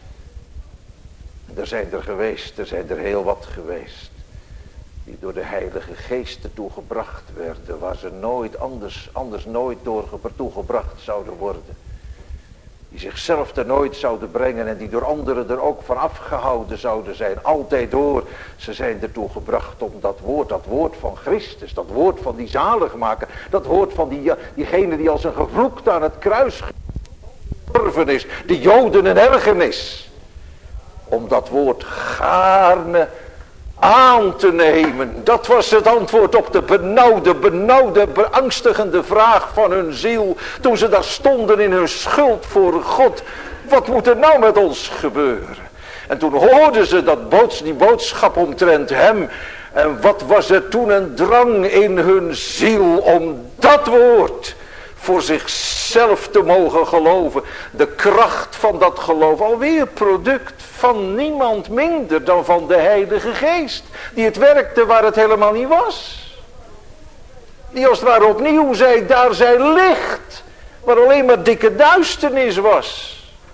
En er zijn er geweest, er zijn er heel wat geweest, die door de Heilige Geest ertoe gebracht werden, waar ze nooit anders, anders nooit door toegebracht zouden worden. Die zichzelf er nooit zouden brengen en die door anderen er ook van afgehouden zouden zijn. Altijd door. Ze zijn ertoe gebracht om dat woord, dat woord van Christus, dat woord van die zaligmaker, dat woord van die, diegene die als een gevloekt aan het kruis gestorven is, de Joden een ergernis. Om dat woord gaarne aan te nemen. Dat was het antwoord op de benauwde, benauwde, beangstigende vraag van hun ziel. Toen ze daar stonden in hun schuld voor God. Wat moet er nou met ons gebeuren? En toen hoorden ze dat boods, die boodschap omtrent hem. En wat was er toen een drang in hun ziel om dat woord voor zichzelf te mogen geloven. De kracht van dat geloof, alweer product van niemand minder dan van de Heilige Geest. Die het werkte waar het helemaal niet was. Die als het ware opnieuw zei, daar zij licht, waar alleen maar dikke duisternis was.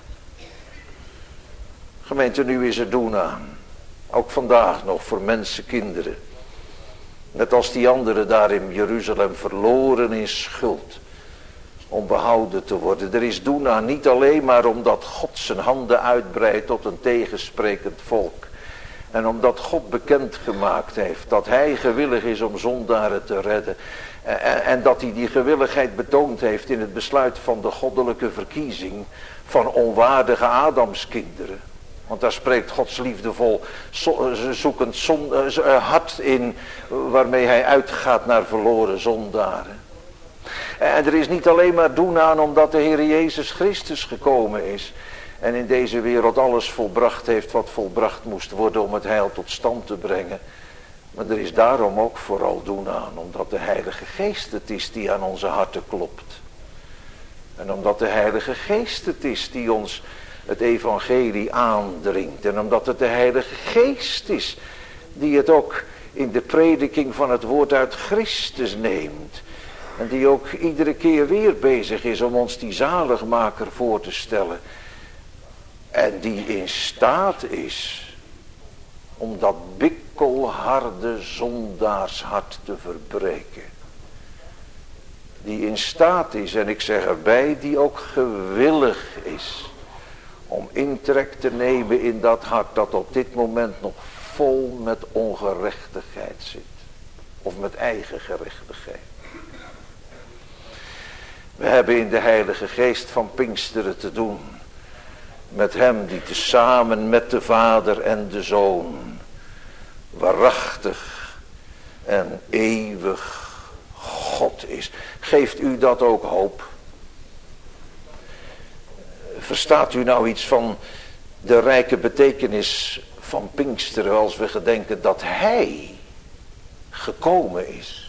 Gemeente, nu is er doen aan. Ook vandaag nog voor mensen, kinderen. Net als die anderen daar in Jeruzalem verloren in schuld. Om behouden te worden. Er is doen aan niet alleen maar omdat God zijn handen uitbreidt tot een tegensprekend volk. En omdat God bekend gemaakt heeft dat hij gewillig is om zondaren te redden. En, en dat hij die gewilligheid betoond heeft in het besluit van de goddelijke verkiezing van onwaardige Adamskinderen. Want daar spreekt Gods liefdevol zoekend zon, uh, hart in waarmee hij uitgaat naar verloren zondaren. En er is niet alleen maar doen aan omdat de Heer Jezus Christus gekomen is. En in deze wereld alles volbracht heeft wat volbracht moest worden om het heil tot stand te brengen. Maar er is daarom ook vooral doen aan omdat de Heilige Geest het is die aan onze harten klopt. En omdat de Heilige Geest het is die ons het evangelie aandringt. En omdat het de Heilige Geest is die het ook in de prediking van het woord uit Christus neemt. En die ook iedere keer weer bezig is om ons die zaligmaker voor te stellen. En die in staat is om dat bikkelharde zondaarshart te verbreken. Die in staat is, en ik zeg erbij, die ook gewillig is om intrek te nemen in dat hart dat op dit moment nog vol met ongerechtigheid zit. Of met eigen gerechtigheid. We hebben in de Heilige Geest van Pinksteren te doen met hem die tezamen met de Vader en de Zoon waarachtig en eeuwig God is. Geeft u dat ook hoop? Verstaat u nou iets van de rijke betekenis van Pinksteren als we gedenken dat hij gekomen is?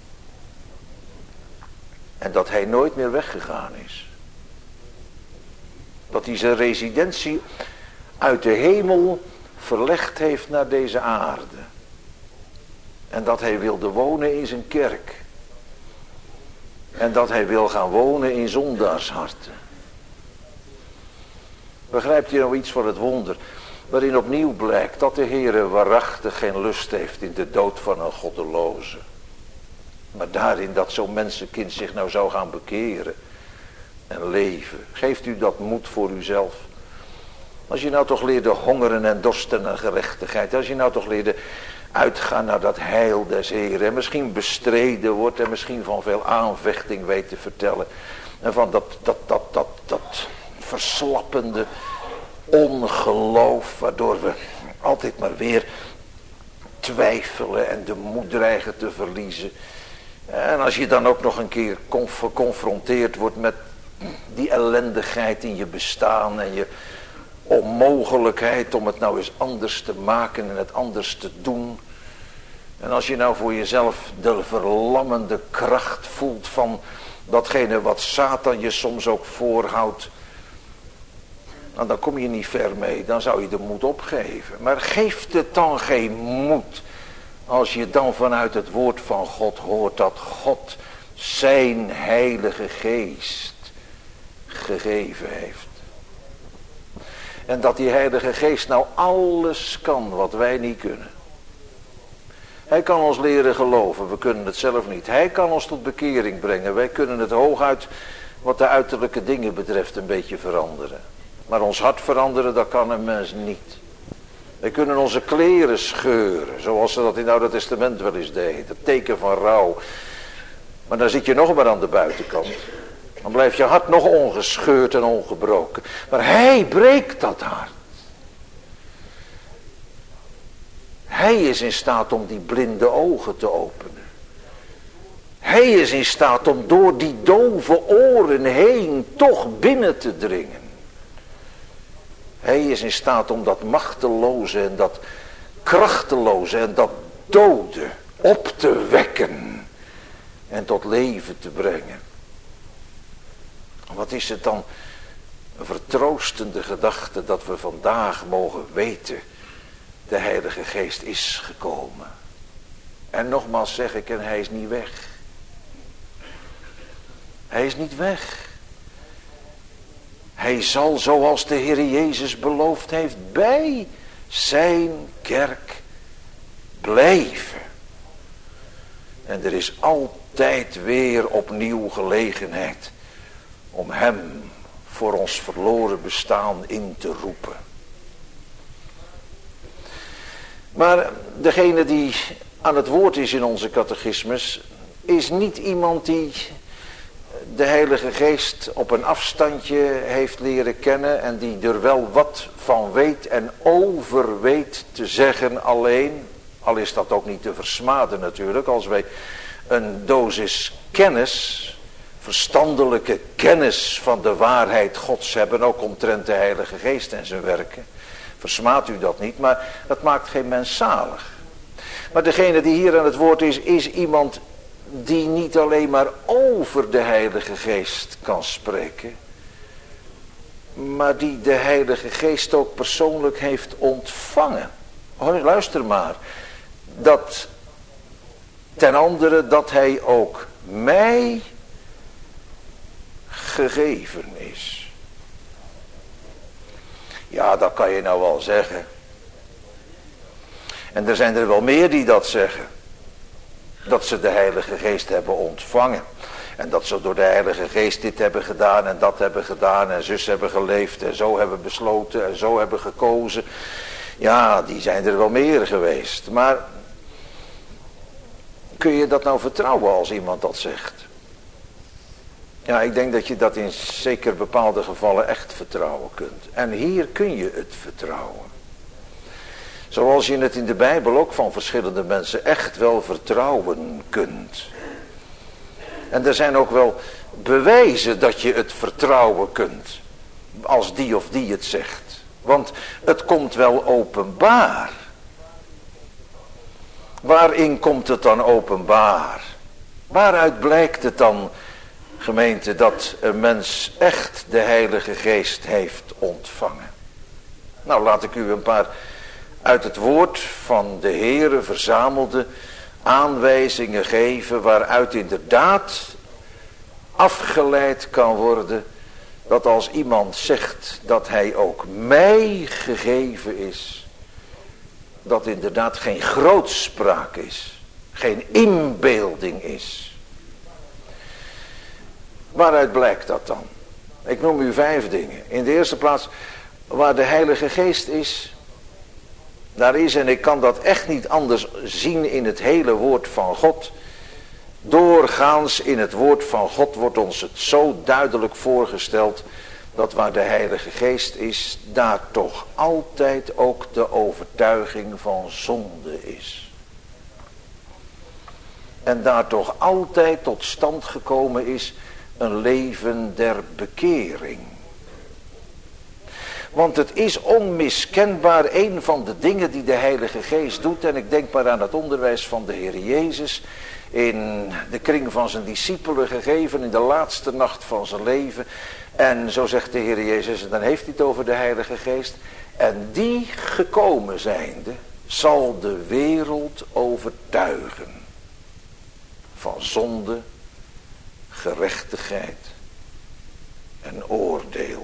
En dat hij nooit meer weggegaan is. Dat hij zijn residentie uit de hemel verlegd heeft naar deze aarde. En dat hij wilde wonen in zijn kerk. En dat hij wil gaan wonen in zondaarsharten. Begrijpt u nou iets van het wonder? Waarin opnieuw blijkt dat de Heere waarachtig geen lust heeft in de dood van een goddeloze. Maar daarin dat zo'n mensenkind zich nou zou gaan bekeren en leven. Geeft u dat moed voor uzelf? Als je nou toch leerde hongeren en dorsten naar gerechtigheid. Als je nou toch leerde uitgaan naar dat heil des Heeren. En misschien bestreden wordt en misschien van veel aanvechting weet te vertellen. En van dat, dat, dat, dat, dat verslappende ongeloof waardoor we altijd maar weer twijfelen en de moed dreigen te verliezen. En als je dan ook nog een keer geconfronteerd wordt met die ellendigheid in je bestaan en je onmogelijkheid om het nou eens anders te maken en het anders te doen. En als je nou voor jezelf de verlammende kracht voelt van datgene wat Satan je soms ook voorhoudt. Nou, dan kom je niet ver mee, dan zou je de moed opgeven. Maar geeft het dan geen moed als je dan vanuit het woord van God hoort dat God zijn heilige geest gegeven heeft. En dat die heilige geest nou alles kan wat wij niet kunnen. Hij kan ons leren geloven, we kunnen het zelf niet. Hij kan ons tot bekering brengen. Wij kunnen het hooguit wat de uiterlijke dingen betreft een beetje veranderen. Maar ons hart veranderen, dat kan een mens niet. Wij kunnen onze kleren scheuren, zoals ze dat in het Oude Testament wel eens deden. Het teken van rouw. Maar dan zit je nog maar aan de buitenkant. Dan blijft je hart nog ongescheurd en ongebroken. Maar hij breekt dat hart. Hij is in staat om die blinde ogen te openen. Hij is in staat om door die dove oren heen toch binnen te dringen. Hij is in staat om dat machteloze en dat krachteloze en dat dode op te wekken en tot leven te brengen. Wat is het dan een vertroostende gedachte dat we vandaag mogen weten, de Heilige Geest is gekomen. En nogmaals zeg ik, en hij is niet weg. Hij is niet weg. Hij zal, zoals de Heer Jezus beloofd heeft, bij zijn kerk blijven. En er is altijd weer opnieuw gelegenheid om hem voor ons verloren bestaan in te roepen. Maar degene die aan het woord is in onze catechismus, is niet iemand die de Heilige Geest op een afstandje heeft leren kennen en die er wel wat van weet en over weet te zeggen alleen. Al is dat ook niet te versmaden natuurlijk. Als wij een dosis kennis, verstandelijke kennis van de waarheid Gods hebben, ook omtrent de Heilige Geest en zijn werken, versmaat u dat niet, maar dat maakt geen mens zalig. Maar degene die hier aan het woord is, is iemand die niet alleen maar over de Heilige Geest kan spreken, maar die de Heilige Geest ook persoonlijk heeft ontvangen. Oh, luister maar. Dat ten andere dat hij ook mij gegeven is. Ja, dat kan je nou wel zeggen. En er zijn er wel meer die dat zeggen. Dat ze de Heilige Geest hebben ontvangen. En dat ze door de Heilige Geest dit hebben gedaan en dat hebben gedaan en zus hebben geleefd en zo hebben besloten en zo hebben gekozen. Ja, die zijn er wel meer geweest. Maar kun je dat nou vertrouwen als iemand dat zegt? Ja, ik denk dat je dat in zeker bepaalde gevallen echt vertrouwen kunt. En hier kun je het vertrouwen. Zoals je het in de Bijbel ook van verschillende mensen echt wel vertrouwen kunt. En er zijn ook wel bewijzen dat je het vertrouwen kunt. Als die of die het zegt. Want het komt wel openbaar. Waarin komt het dan openbaar? Waaruit blijkt het dan, gemeente, dat een mens echt de Heilige Geest heeft ontvangen? Nou, laat ik u een paar uit het woord van de Heere verzamelde aanwijzingen geven, waaruit inderdaad afgeleid kan worden dat als iemand zegt dat hij ook mij gegeven is, dat inderdaad geen grootspraak is, geen inbeelding is. Waaruit blijkt dat dan? Ik noem u vijf dingen. In de eerste plaats, waar de Heilige Geest is, daar is, en ik kan dat echt niet anders zien in het hele woord van God. Doorgaans in het woord van God wordt ons het zo duidelijk voorgesteld, dat waar de Heilige Geest is, daar toch altijd ook de overtuiging van zonde is. En daar toch altijd tot stand gekomen is een leven der bekering. Want het is onmiskenbaar een van de dingen die de Heilige Geest doet. En ik denk maar aan het onderwijs van de Heer Jezus in de kring van zijn discipelen gegeven in de laatste nacht van zijn leven. En zo zegt de Heer Jezus, en dan heeft hij het over de Heilige Geest. En die gekomen zijnde zal de wereld overtuigen van zonde, gerechtigheid en oordeel.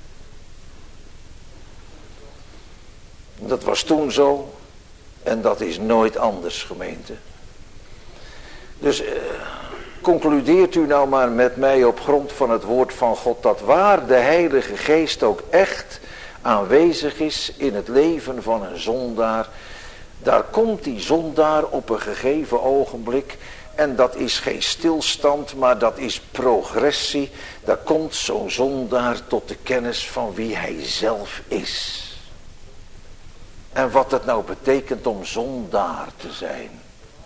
Dat was toen zo en dat is nooit anders, gemeente. Dus eh, concludeert u nou maar met mij op grond van het woord van God, dat waar de Heilige Geest ook echt aanwezig is in het leven van een zondaar, daar komt die zondaar op een gegeven ogenblik, en dat is geen stilstand, maar dat is progressie. Daar komt zo'n zondaar tot de kennis van wie hij zelf is. En wat het nou betekent om zondaar te zijn.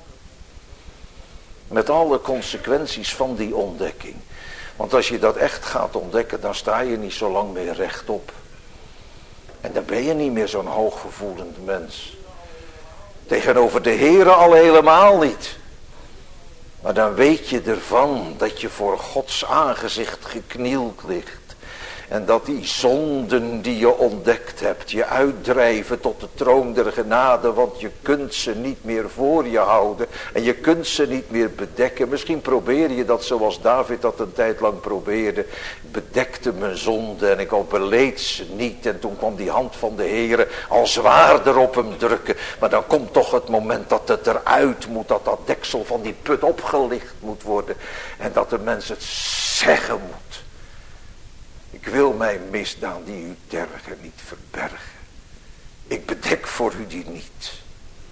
Met alle consequenties van die ontdekking. Want als je dat echt gaat ontdekken, dan sta je niet zo lang meer rechtop. En dan ben je niet meer zo'n hooggevoelend mens. Tegenover de Heere al helemaal niet. Maar dan weet je ervan dat je voor Gods aangezicht geknield ligt. En dat die zonden die je ontdekt hebt je uitdrijven tot de troon der genade. Want je kunt ze niet meer voor je houden. En je kunt ze niet meer bedekken. Misschien probeer je dat zoals David dat een tijd lang probeerde. Ik bedekte mijn zonde en ik al beleed ze niet. En toen kwam die hand van de Heere al zwaarder op hem drukken. Maar dan komt toch het moment dat het eruit moet. Dat dat deksel van die put opgelicht moet worden. En dat de mens het zeggen moet. Ik wil mijn misdaan die u tergen niet verbergen. Ik bedek voor u die niet.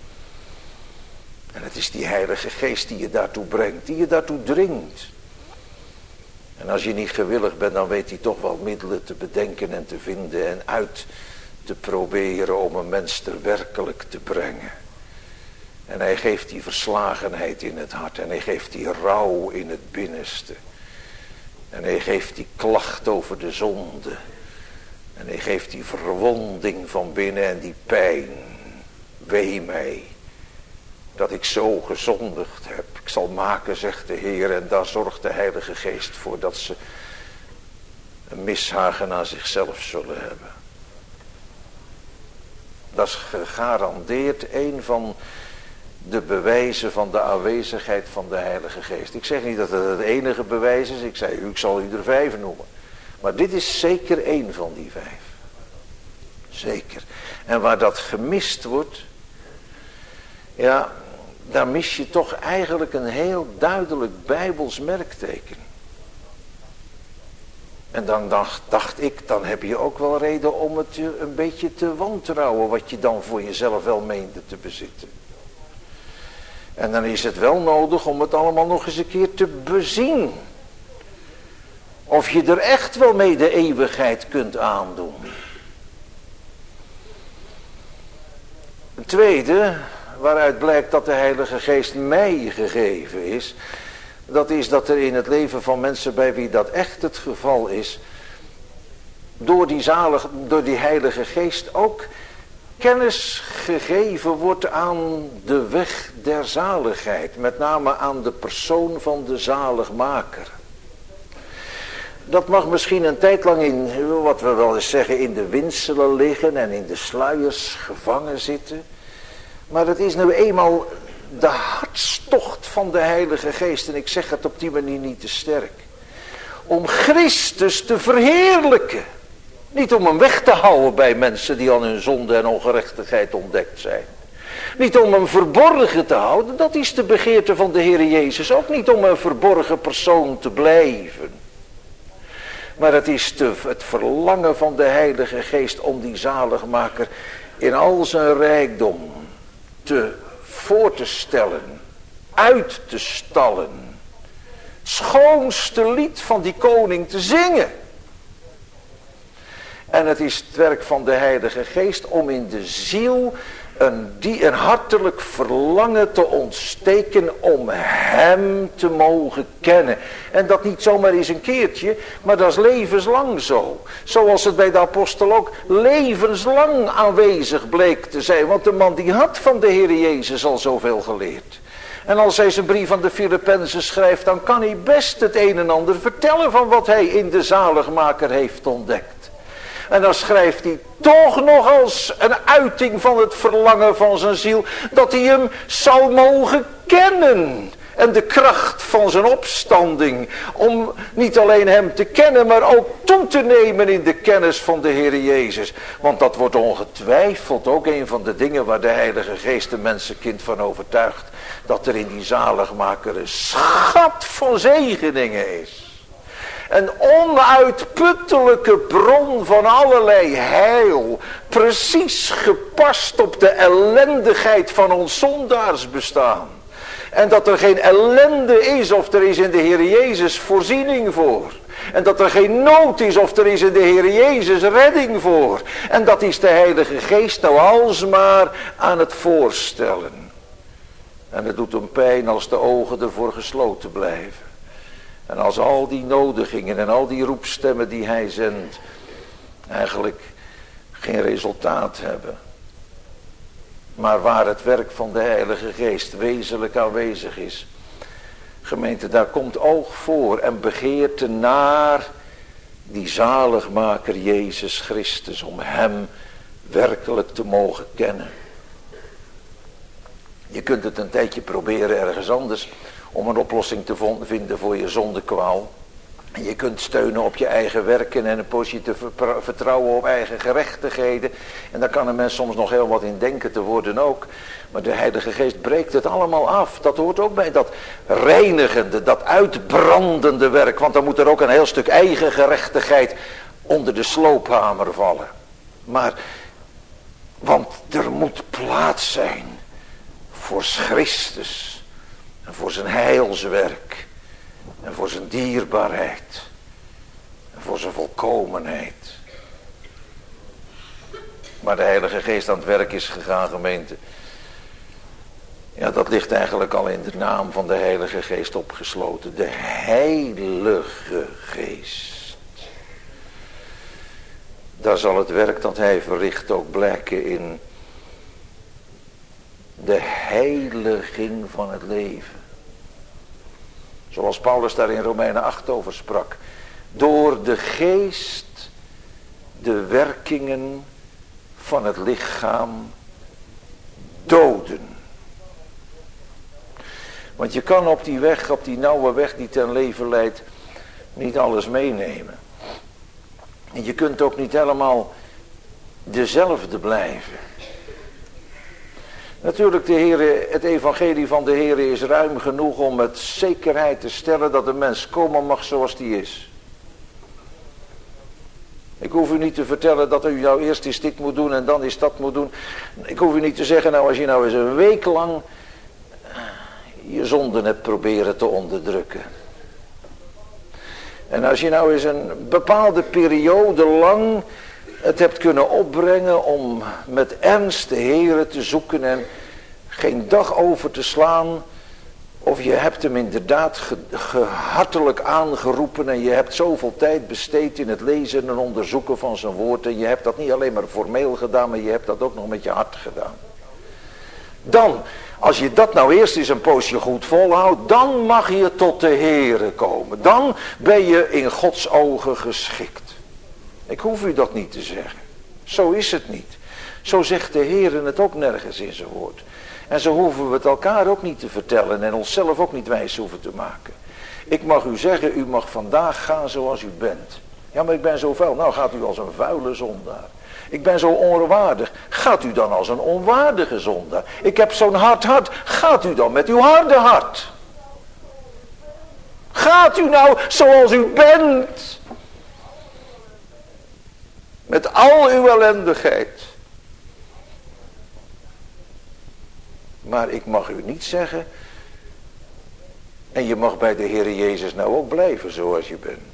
het is die Heilige Geest die je daartoe brengt, die je daartoe dringt. En als je niet gewillig bent, dan weet hij toch wel middelen te bedenken en te vinden en uit te proberen om een mens er werkelijk te brengen. En hij geeft die verslagenheid in het hart en hij geeft die rouw in het binnenste. En hij geeft die klacht over de zonde. En hij geeft die verwonding van binnen en die pijn. Wee mij, dat ik zo gezondigd heb. Ik zal maken, zegt de Heer, en daar zorgt de Heilige Geest voor dat ze een mishagen aan zichzelf zullen hebben. Dat is gegarandeerd een van de bewijzen van de aanwezigheid van de Heilige Geest. Ik zeg niet dat het het enige bewijs is, ik zei u, ik zal u er vijf noemen. Maar dit is zeker één van die vijf. Zeker. En waar dat gemist wordt, ja, daar mis je toch eigenlijk een heel duidelijk Bijbels merkteken. En dan dacht, dacht ik, dan heb je ook wel reden om het je een beetje te wantrouwen wat je dan voor jezelf wel meende te bezitten. En dan is het wel nodig om het allemaal nog eens een keer te bezien. Of je er echt wel mee de eeuwigheid kunt aandoen. Een tweede, waaruit blijkt dat de Heilige Geest mij gegeven is, dat is dat er in het leven van mensen bij wie dat echt het geval is, door die, zalig, door die Heilige Geest ook kennis gegeven wordt aan de weg der zaligheid. Met name aan de persoon van de zaligmaker. Dat mag misschien een tijd lang in, wat we wel eens zeggen, in de windselen liggen en in de sluiers gevangen zitten. Maar het is nu eenmaal de hartstocht van de Heilige Geest. En ik zeg het op die manier niet te sterk. Om Christus te verheerlijken. Niet om hem weg te houden bij mensen die aan hun zonde en ongerechtigheid ontdekt zijn. Niet om hem verborgen te houden. Dat is de begeerte van de Heer Jezus. Ook niet om een verborgen persoon te blijven. Maar het is te, het verlangen van de Heilige Geest om die zaligmaker in al zijn rijkdom te voor te stellen, uit te stallen. Het schoonste lied van die koning te zingen. En het is het werk van de Heilige Geest om in de ziel een, die, een hartelijk verlangen te ontsteken om hem te mogen kennen. En dat niet zomaar eens een keertje, maar dat is levenslang zo. Zoals het bij de apostel ook levenslang aanwezig bleek te zijn. Want de man die had van de Heer Jezus al zoveel geleerd. En als hij zijn brief aan de Filippenzen schrijft, dan kan hij best het een en ander vertellen van wat hij in de zaligmaker heeft ontdekt. En dan schrijft hij toch nog als een uiting van het verlangen van zijn ziel, dat hij hem zal mogen kennen. En de kracht van zijn opstanding, om niet alleen hem te kennen, maar ook toe te nemen in de kennis van de Heer Jezus. Want dat wordt ongetwijfeld ook een van de dingen waar de Heilige Geest de mensenkind van overtuigt. Dat er in die zaligmaker een schat van zegeningen is. Een onuitputtelijke bron van allerlei heil. Precies gepast op de ellendigheid van ons zondaars bestaan. En dat er geen ellende is of er is in de Heer Jezus voorziening voor. En dat er geen nood is of er is in de Heer Jezus redding voor. En dat is de Heilige Geest nou alsmaar aan het voorstellen. En het doet hem pijn als de ogen ervoor gesloten blijven. En als al die nodigingen en al die roepstemmen die hij zendt eigenlijk geen resultaat hebben. Maar waar het werk van de Heilige Geest wezenlijk aanwezig is. Gemeente, daar komt oog voor en begeerte naar die zaligmaker Jezus Christus. Om hem werkelijk te mogen kennen. Je kunt het een tijdje proberen ergens anders om een oplossing te vinden voor je zondekwaal. En je kunt steunen op je eigen werken en een poosje te vertrouwen op eigen gerechtigheden. En daar kan een mens soms nog heel wat in denken te worden ook. Maar de Heilige Geest breekt het allemaal af. Dat hoort ook bij dat reinigende, dat uitbrandende werk. Want dan moet er ook een heel stuk eigen gerechtigheid onder de sloophamer vallen. Maar, want er moet plaats zijn voor Christus en voor zijn heilswerk en voor zijn dierbaarheid en voor zijn volkomenheid. Maar de Heilige Geest aan het werk is gegaan, gemeente. Ja, dat ligt eigenlijk al in de naam van de Heilige Geest opgesloten. De Heilige Geest. Daar zal het werk dat hij verricht ook blijken in de heiliging van het leven. Zoals Paulus daar in Romeinen acht over sprak. Door de Geest de werkingen van het lichaam doden. Want je kan op die weg, op die nauwe weg die ten leven leidt, niet alles meenemen. En je kunt ook niet helemaal dezelfde blijven. Natuurlijk, de Heere, het evangelie van de Heere is ruim genoeg om met zekerheid te stellen dat een mens komen mag zoals die is. Ik hoef u niet te vertellen dat u nou eerst eens dit moet doen en dan eens dat moet doen. Ik hoef u niet te zeggen, nou als je nou eens een week lang je zonden hebt proberen te onderdrukken. En als je nou eens een bepaalde periode lang het hebt kunnen opbrengen om met ernst de Heere te zoeken en geen dag over te slaan. Of je hebt hem inderdaad ge, ge, hartelijk aangeroepen en je hebt zoveel tijd besteed in het lezen en onderzoeken van zijn woord. En je hebt dat niet alleen maar formeel gedaan, maar je hebt dat ook nog met je hart gedaan. Dan, als je dat nou eerst eens een poosje goed volhoudt, dan mag je tot de Heere komen. Dan ben je in Gods ogen geschikt. Ik hoef u dat niet te zeggen. Zo is het niet. Zo zegt de Heere het ook nergens in zijn woord. En zo hoeven we het elkaar ook niet te vertellen en onszelf ook niet wijs hoeven te maken. Ik mag u zeggen, u mag vandaag gaan zoals u bent. Ja, maar ik ben zo vuil. Nou gaat u als een vuile zondaar. Ik ben zo onwaardig. Gaat u dan als een onwaardige zondaar. Ik heb zo'n hard hart. Gaat u dan met uw harde hart. Gaat u nou zoals u bent. Met al uw ellendigheid. Maar ik mag u niet zeggen. En je mag bij de Heere Jezus nou ook blijven zoals je bent.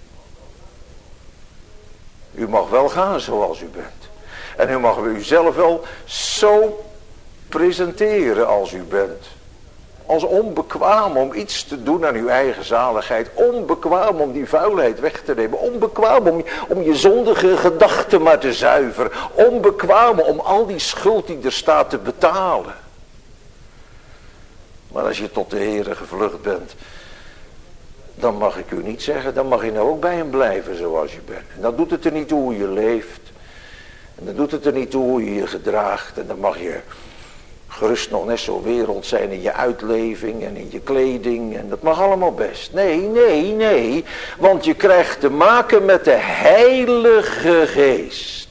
U mag wel gaan zoals u bent. En u mag uzelf wel zo presenteren als u bent. Als onbekwaam om iets te doen aan uw eigen zaligheid. Onbekwaam om die vuilheid weg te nemen. Onbekwaam om, om je zondige gedachten maar te zuiveren. Onbekwaam om al die schuld die er staat te betalen. Maar als je tot de Heere gevlucht bent, dan mag ik u niet zeggen, dan mag je nou ook bij hem blijven zoals je bent. En dan doet het er niet toe hoe je leeft. En dan doet het er niet toe hoe je je gedraagt. En dan mag je gerust nog net zo wereld zijn in je uitleving en in je kleding. En dat mag allemaal best. Nee, nee, nee. Want je krijgt te maken met de Heilige Geest.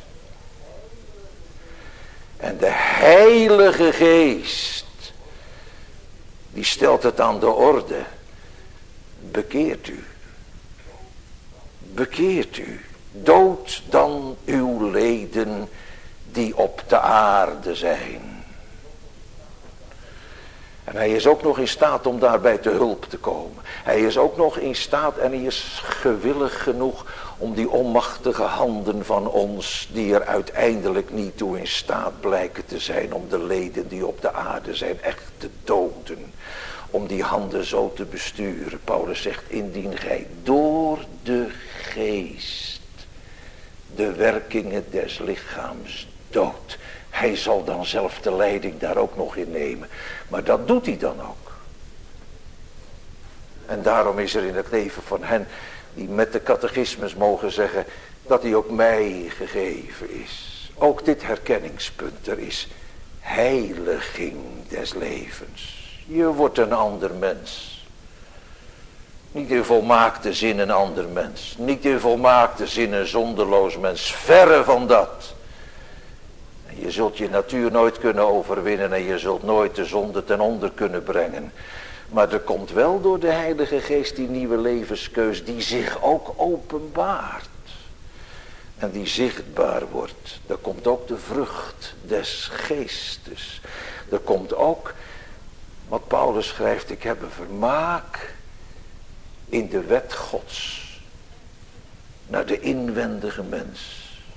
En de Heilige Geest, die stelt het aan de orde. Bekeert u. Bekeert u. Dood dan uw leden die op de aarde zijn. En hij is ook nog in staat om daarbij te hulp te komen. Hij is ook nog in staat en hij is gewillig genoeg om die onmachtige handen van ons, die er uiteindelijk niet toe in staat blijken te zijn om de leden die op de aarde zijn echt te doden. Om die handen zo te besturen. Paulus zegt, indien gij door de Geest de werkingen des lichaams doodt. Hij zal dan zelf de leiding daar ook nog in nemen. Maar dat doet hij dan ook. En daarom is er in het leven van hen die met de catechismus mogen zeggen dat hij ook mij gegeven is. Ook dit herkenningspunt, er is heiliging des levens. Je wordt een ander mens. Niet in volmaakte zin een ander mens. Niet in volmaakte zin een zonderloos mens. Verre van dat. En je zult je natuur nooit kunnen overwinnen. En je zult nooit de zonde ten onder kunnen brengen. Maar er komt wel door de Heilige Geest die nieuwe levenskeus. Die zich ook openbaart. En die zichtbaar wordt. Daar komt ook de vrucht des geestes. Er komt ook, wat Paulus schrijft, ik heb een vermaak in de wet Gods. Naar de inwendige mens.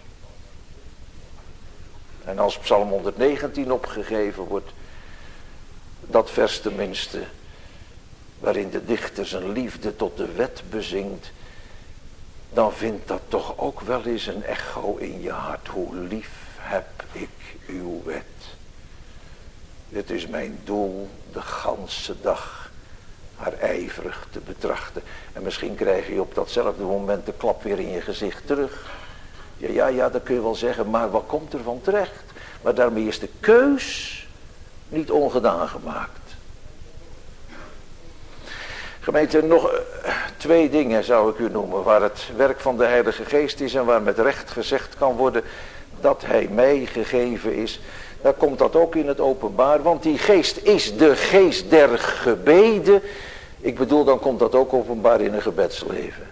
En als Psalm honderdnegentien opgegeven wordt, dat vers tenminste, waarin de dichter zijn liefde tot de wet bezingt, dan vindt dat toch ook wel eens een echo in je hart. Hoe lief heb ik uw wet. Het is mijn doel de ganse dag haar ijverig te betrachten. En misschien krijg je op datzelfde moment de klap weer in je gezicht terug. Ja, ja, ja, dat kun je wel zeggen, maar wat komt er van terecht? Maar daarmee is de keus niet ongedaan gemaakt. Gemeente, nog twee dingen zou ik u noemen, waar het werk van de Heilige Geest is en waar met recht gezegd kan worden dat hij mij gegeven is. Daar komt dat ook in het openbaar, want die geest is de geest der gebeden. Ik bedoel, dan komt dat ook openbaar in een gebedsleven.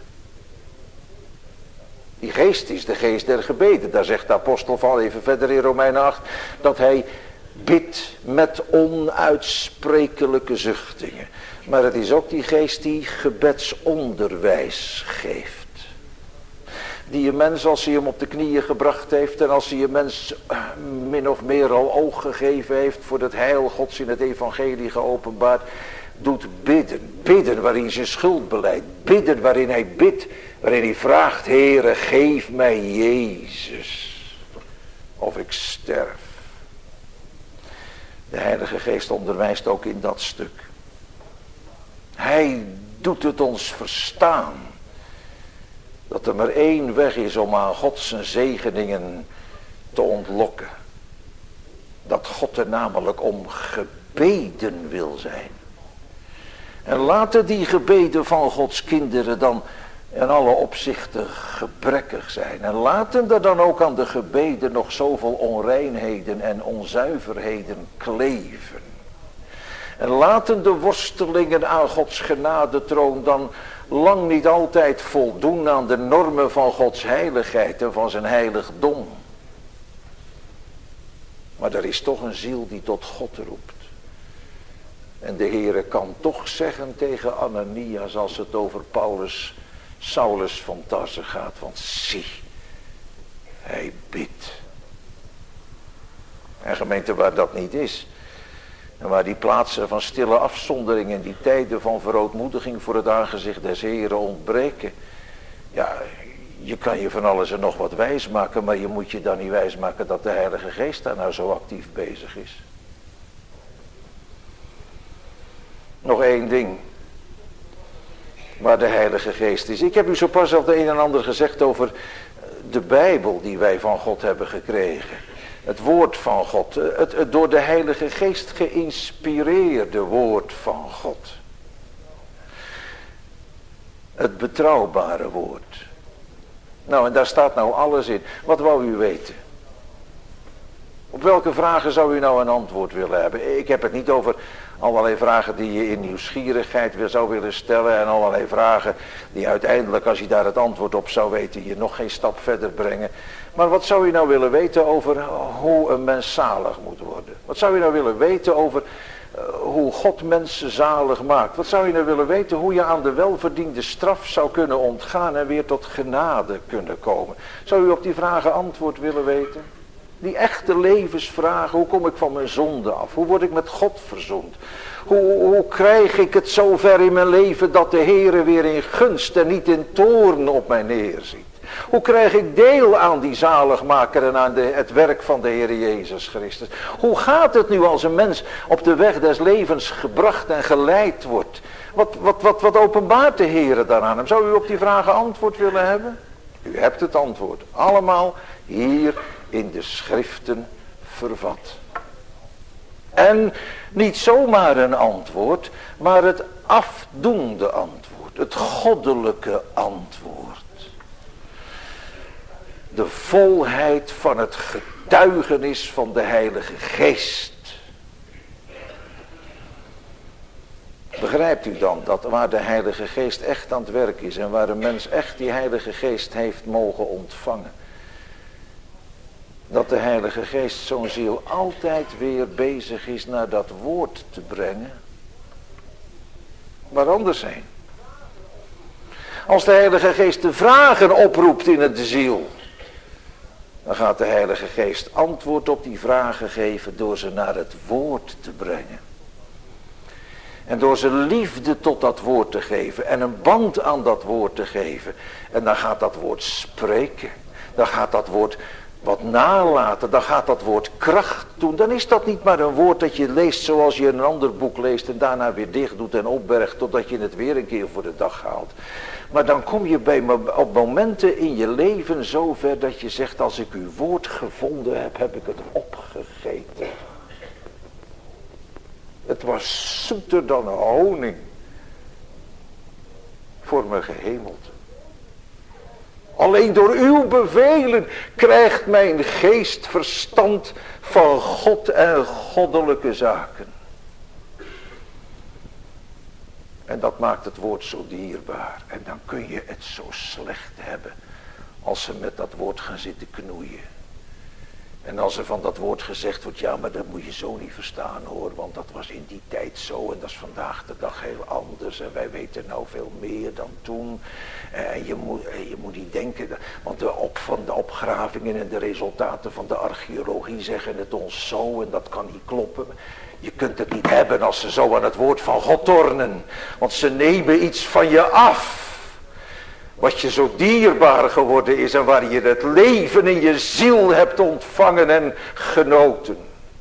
Die geest is de geest der gebeden. Daar zegt de apostel van even verder in Romeinen acht, dat hij bidt met onuitsprekelijke zuchtingen. Maar het is ook die geest die gebedsonderwijs geeft. Die een mens, als hij hem op de knieën gebracht heeft en als hij een mens min of meer al oog gegeven heeft voor het heil Gods in het evangelie geopenbaard, doet bidden. Bidden waarin zijn schuld beleidt. Bidden waarin hij bidt, waarin hij vraagt, Heere, geef mij Jezus, of ik sterf. De Heilige Geest onderwijst ook in dat stuk. Hij doet het ons verstaan dat er maar één weg is om aan God zijn zegeningen te ontlokken. Dat God er namelijk om gebeden wil zijn. En laten die gebeden van Gods kinderen dan in alle opzichten gebrekkig zijn. En laten er dan ook aan de gebeden nog zoveel onreinheden en onzuiverheden kleven. En laten de worstelingen aan Gods genadetroon dan lang niet altijd voldoen aan de normen van Gods heiligheid en van zijn heiligdom. Maar er is toch een ziel die tot God roept. En de Heere kan toch zeggen tegen Ananias als het over Paulus, Saulus van Tarse gaat. Want zie, hij bidt. En gemeente, waar dat niet is. En waar die plaatsen van stille afzondering en die tijden van verootmoediging voor het aangezicht des Heren ontbreken. Ja, je kan je van alles en nog wat wijsmaken, maar je moet je dan niet wijsmaken dat de Heilige Geest daar nou zo actief bezig is. Nog één ding. Waar de Heilige Geest is. Ik heb u zo pas al het een en ander gezegd over de Bijbel die wij van God hebben gekregen. Het woord van God. Het, het door de Heilige Geest geïnspireerde woord van God. Het betrouwbare woord. Nou, en daar staat nou alles in. Wat wou u weten? Op welke vragen zou u nou een antwoord willen hebben? Ik heb het niet over allerlei vragen die je in nieuwsgierigheid weer zou willen stellen. En allerlei vragen die uiteindelijk, als je daar het antwoord op zou weten, je nog geen stap verder brengen. Maar wat zou u nou willen weten over hoe een mens zalig moet worden? Wat zou u nou willen weten over uh, hoe God mensen zalig maakt? Wat zou u nou willen weten hoe je aan de welverdiende straf zou kunnen ontgaan en weer tot genade kunnen komen? Zou u op die vragen antwoord willen weten? Die echte levensvragen, hoe kom ik van mijn zonde af? Hoe word ik met God verzoend? Hoe, hoe krijg ik het zover in mijn leven dat de Heere weer in gunst en niet in toorn op mij neerziet? Hoe krijg ik deel aan die zaligmaker en aan de, het werk van de Heer Jezus Christus? Hoe gaat het nu als een mens op de weg des levens gebracht en geleid wordt? Wat, wat, wat, wat openbaart de Heer daaraan hem? Zou u op die vragen antwoord willen hebben? U hebt het antwoord. Allemaal hier in de schriften vervat. En niet zomaar een antwoord, maar het afdoende antwoord. Het goddelijke antwoord. De volheid van het getuigenis van de Heilige Geest. Begrijpt u dan dat waar de Heilige Geest echt aan het werk is en waar een mens echt die Heilige Geest heeft mogen ontvangen, Dat de Heilige Geest zo'n ziel altijd weer bezig is naar dat woord te brengen. Maar anders zijn. Als de Heilige Geest de vragen oproept in het ziel, dan gaat de Heilige Geest antwoord op die vragen geven door ze naar het woord te brengen. En door ze liefde tot dat woord te geven en een band aan dat woord te geven. En dan gaat dat woord spreken. Dan gaat dat woord wat nalaten. Dan gaat dat woord kracht doen. Dan is dat niet maar een woord dat je leest zoals je een ander boek leest en daarna weer dicht doet en opbergt totdat je het weer een keer voor de dag haalt. Maar dan kom je bij me, op momenten in je leven zover dat je zegt, als ik uw woord gevonden heb, heb ik het opgegeten. Het was zoeter dan honing voor me gehemeld. Alleen door uw bevelen krijgt mijn geest verstand van God en goddelijke zaken. En dat maakt het woord zo dierbaar. En dan kun je het zo slecht hebben als ze met dat woord gaan zitten knoeien. En als er van dat woord gezegd wordt, ja, maar dat moet je zo niet verstaan hoor, want dat was in die tijd zo en dat is vandaag de dag heel anders en wij weten nou veel meer dan toen. En je moet, je moet niet denken, want de, op, van de opgravingen en de resultaten van de archeologie zeggen het ons zo en dat kan niet kloppen. Je kunt het niet hebben als ze zo aan het woord van God tornen, want ze nemen iets van je af. Wat je zo dierbaar geworden is en waar je het leven in je ziel hebt ontvangen en genoten.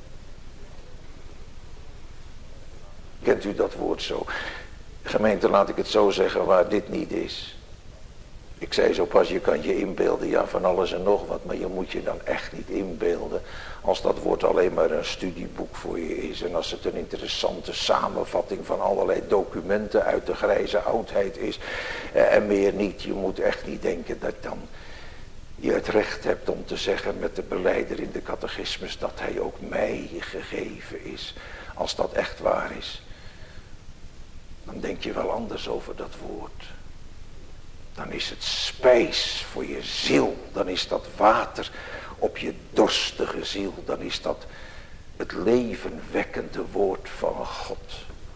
Kent u dat woord zo? Gemeente, laat ik het zo zeggen, waar dit niet is. Ik zei zo pas, je kan je inbeelden, ja, van alles en nog wat, maar je moet je dan echt niet inbeelden als dat woord alleen maar een studieboek voor je is en als het een interessante samenvatting van allerlei documenten uit de grijze oudheid is en meer niet. Je moet echt niet denken dat dan je het recht hebt om te zeggen met de belijder in de catechismus dat hij ook mij gegeven is. Als dat echt waar is, dan denk je wel anders over dat woord. Dan is het spijs voor je ziel. Dan is dat water op je dorstige ziel. Dan is dat het levenwekkende woord van God.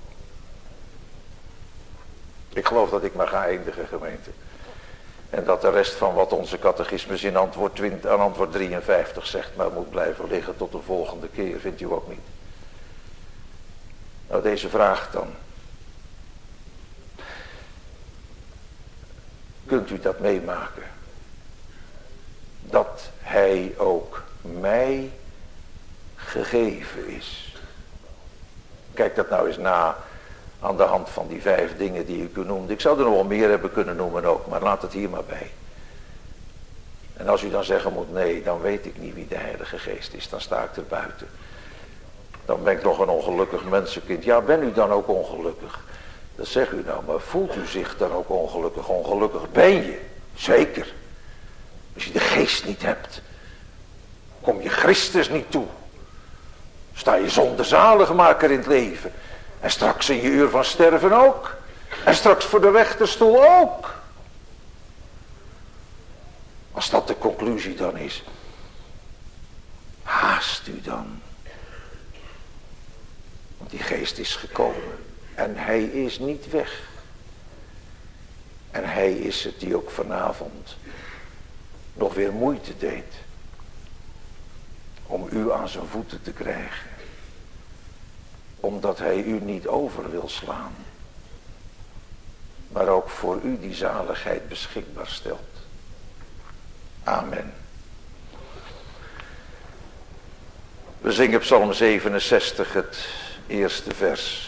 Ik geloof dat ik maar ga eindigen, gemeente. En dat de rest van wat onze catechismus in antwoord, twintig, aan antwoord drieënvijftig zegt, maar moet blijven liggen tot de volgende keer. Vindt u ook niet? Nou, deze vraag dan. Kunt u dat meemaken? Dat hij ook mij gegeven is. Kijk dat nou eens na aan de hand van die vijf dingen die ik u noemde. Ik zou er nog wel meer hebben kunnen noemen ook, maar laat het hier maar bij. En als u dan zeggen moet, nee, dan weet ik niet wie de Heilige Geest is. Dan sta ik er buiten. Dan ben ik nog een ongelukkig mensenkind. Ja, ben u dan ook ongelukkig? Dat zegt u nou, maar voelt u zich dan ook ongelukkig? Ongelukkig ben je, zeker. Als je de geest niet hebt, kom je Christus niet toe. Sta je zonder zaligmaker in het leven. En straks in je uur van sterven ook. En straks voor de rechterstoel ook. Als dat de conclusie dan is, haast u dan. Want die geest is gekomen. En hij is niet weg. En hij is het die ook vanavond nog weer moeite deed om u aan zijn voeten te krijgen. Omdat hij u niet over wil slaan. Maar ook voor u die zaligheid beschikbaar stelt. Amen. We zingen Psalm zevenenzestig, het eerste vers.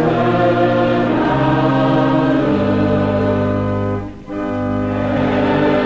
Amen.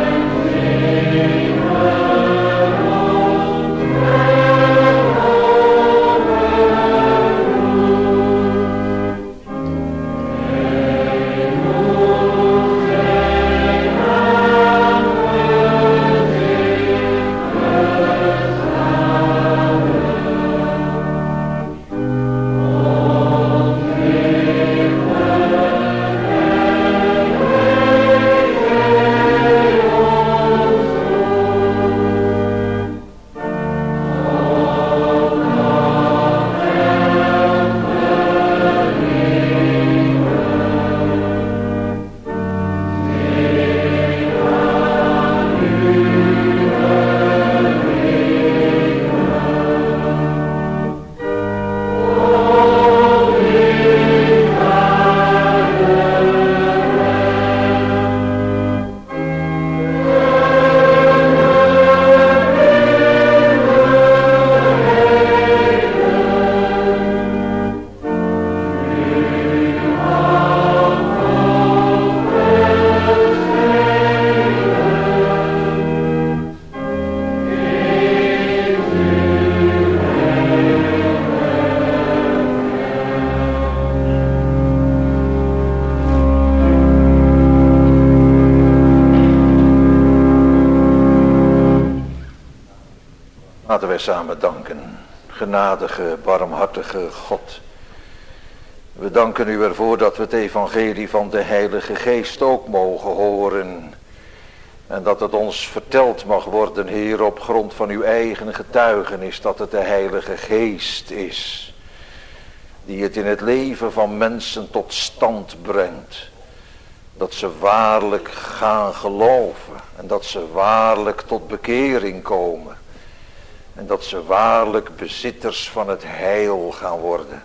Laten wij samen danken. Genadige, barmhartige God. We danken u ervoor dat we het evangelie van de Heilige Geest ook mogen horen. En dat het ons verteld mag worden, Heer, op grond van uw eigen getuigenis, dat het de Heilige Geest is. Die het in het leven van mensen tot stand brengt. Dat ze waarlijk gaan geloven. En dat ze waarlijk tot bekering komen. En dat ze waarlijk bezitters van het heil gaan worden.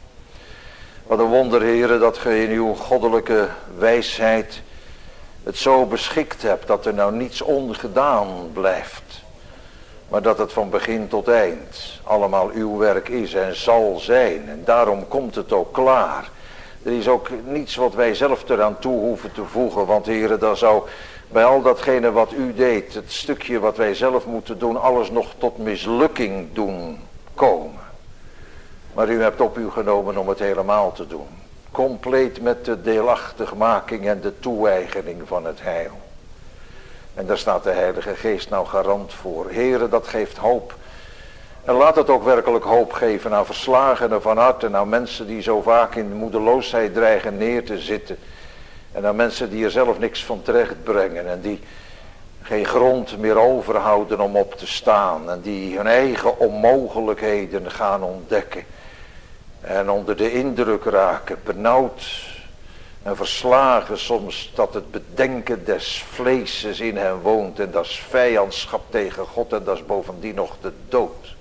Wat een wonder, Heere, dat ge in uw goddelijke wijsheid het zo beschikt hebt dat er nou niets ongedaan blijft. Maar dat het van begin tot eind allemaal uw werk is en zal zijn. En daarom komt het ook klaar. Er is ook niets wat wij zelf eraan toe hoeven te voegen. Want Heere, dan zou bij al datgene wat u deed, het stukje wat wij zelf moeten doen, alles nog tot mislukking doen komen. Maar u hebt op u genomen om het helemaal te doen. Compleet met de deelachtigmaking en de toe-eigening van het heil. En daar staat de Heilige Geest nou garant voor. Heere, dat geeft hoop. En laat het ook werkelijk hoop geven aan verslagenen van hart en aan mensen die zo vaak in moedeloosheid dreigen neer te zitten. En aan mensen die er zelf niks van terecht brengen en die geen grond meer overhouden om op te staan. En die hun eigen onmogelijkheden gaan ontdekken. En onder de indruk raken, benauwd en verslagen soms dat het bedenken des vleeses in hen woont. En dat is vijandschap tegen God en dat is bovendien nog de dood.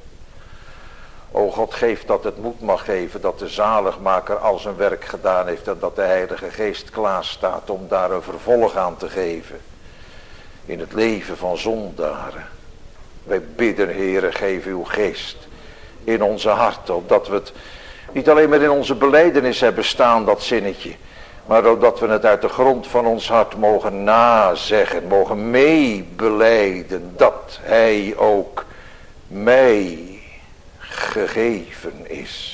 O God, geef dat het moed mag geven dat de zaligmaker al zijn werk gedaan heeft. En dat de Heilige Geest klaar staat om daar een vervolg aan te geven. In het leven van zondaren. Wij bidden, Heere, geef uw geest in onze harten. Opdat we het niet alleen maar in onze belijdenis hebben staan, dat zinnetje. Maar opdat we het uit de grond van ons hart mogen nazeggen. Mogen meebelijden dat hij ook mij gegeven is.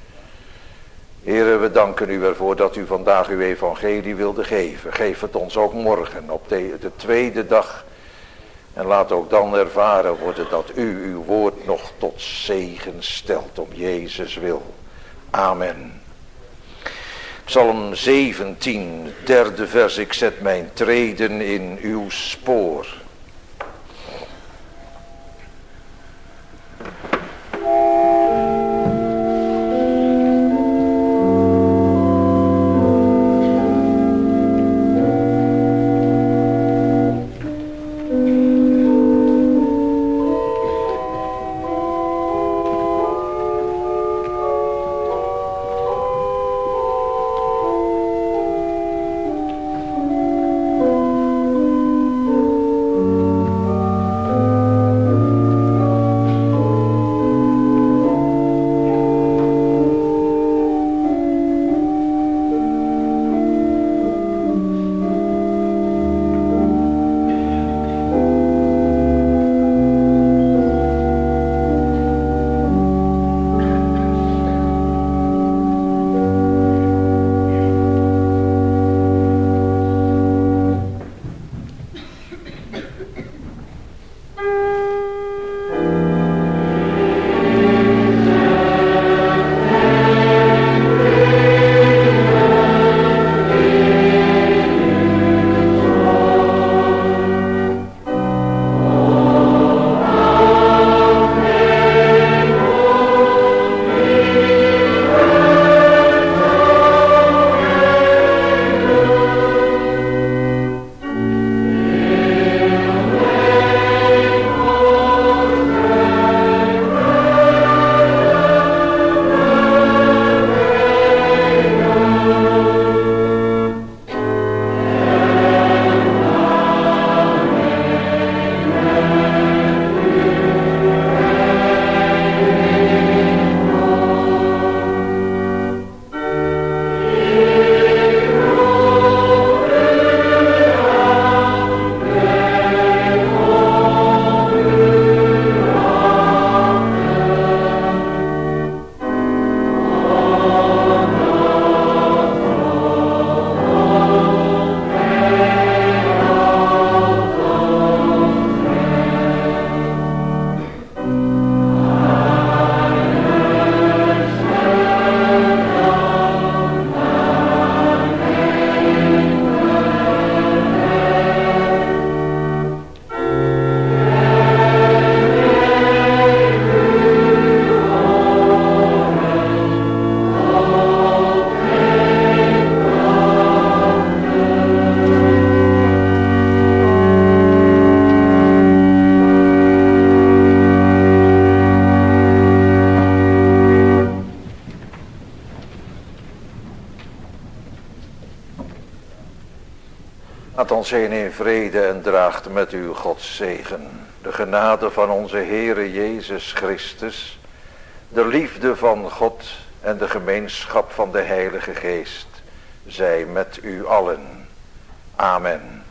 Heere, we danken u ervoor dat u vandaag uw evangelie wilde geven. Geef het ons ook morgen op de, de tweede dag. En laat ook dan ervaren worden dat u uw woord nog tot zegen stelt om Jezus wil. Amen. Psalm zeventien, derde vers. Ik zet mijn treden in uw spoor. ons heen in vrede en draagt met u Gods zegen. De genade van onze Heere Jezus Christus, de liefde van God en de gemeenschap van de Heilige Geest zij met u allen. Amen.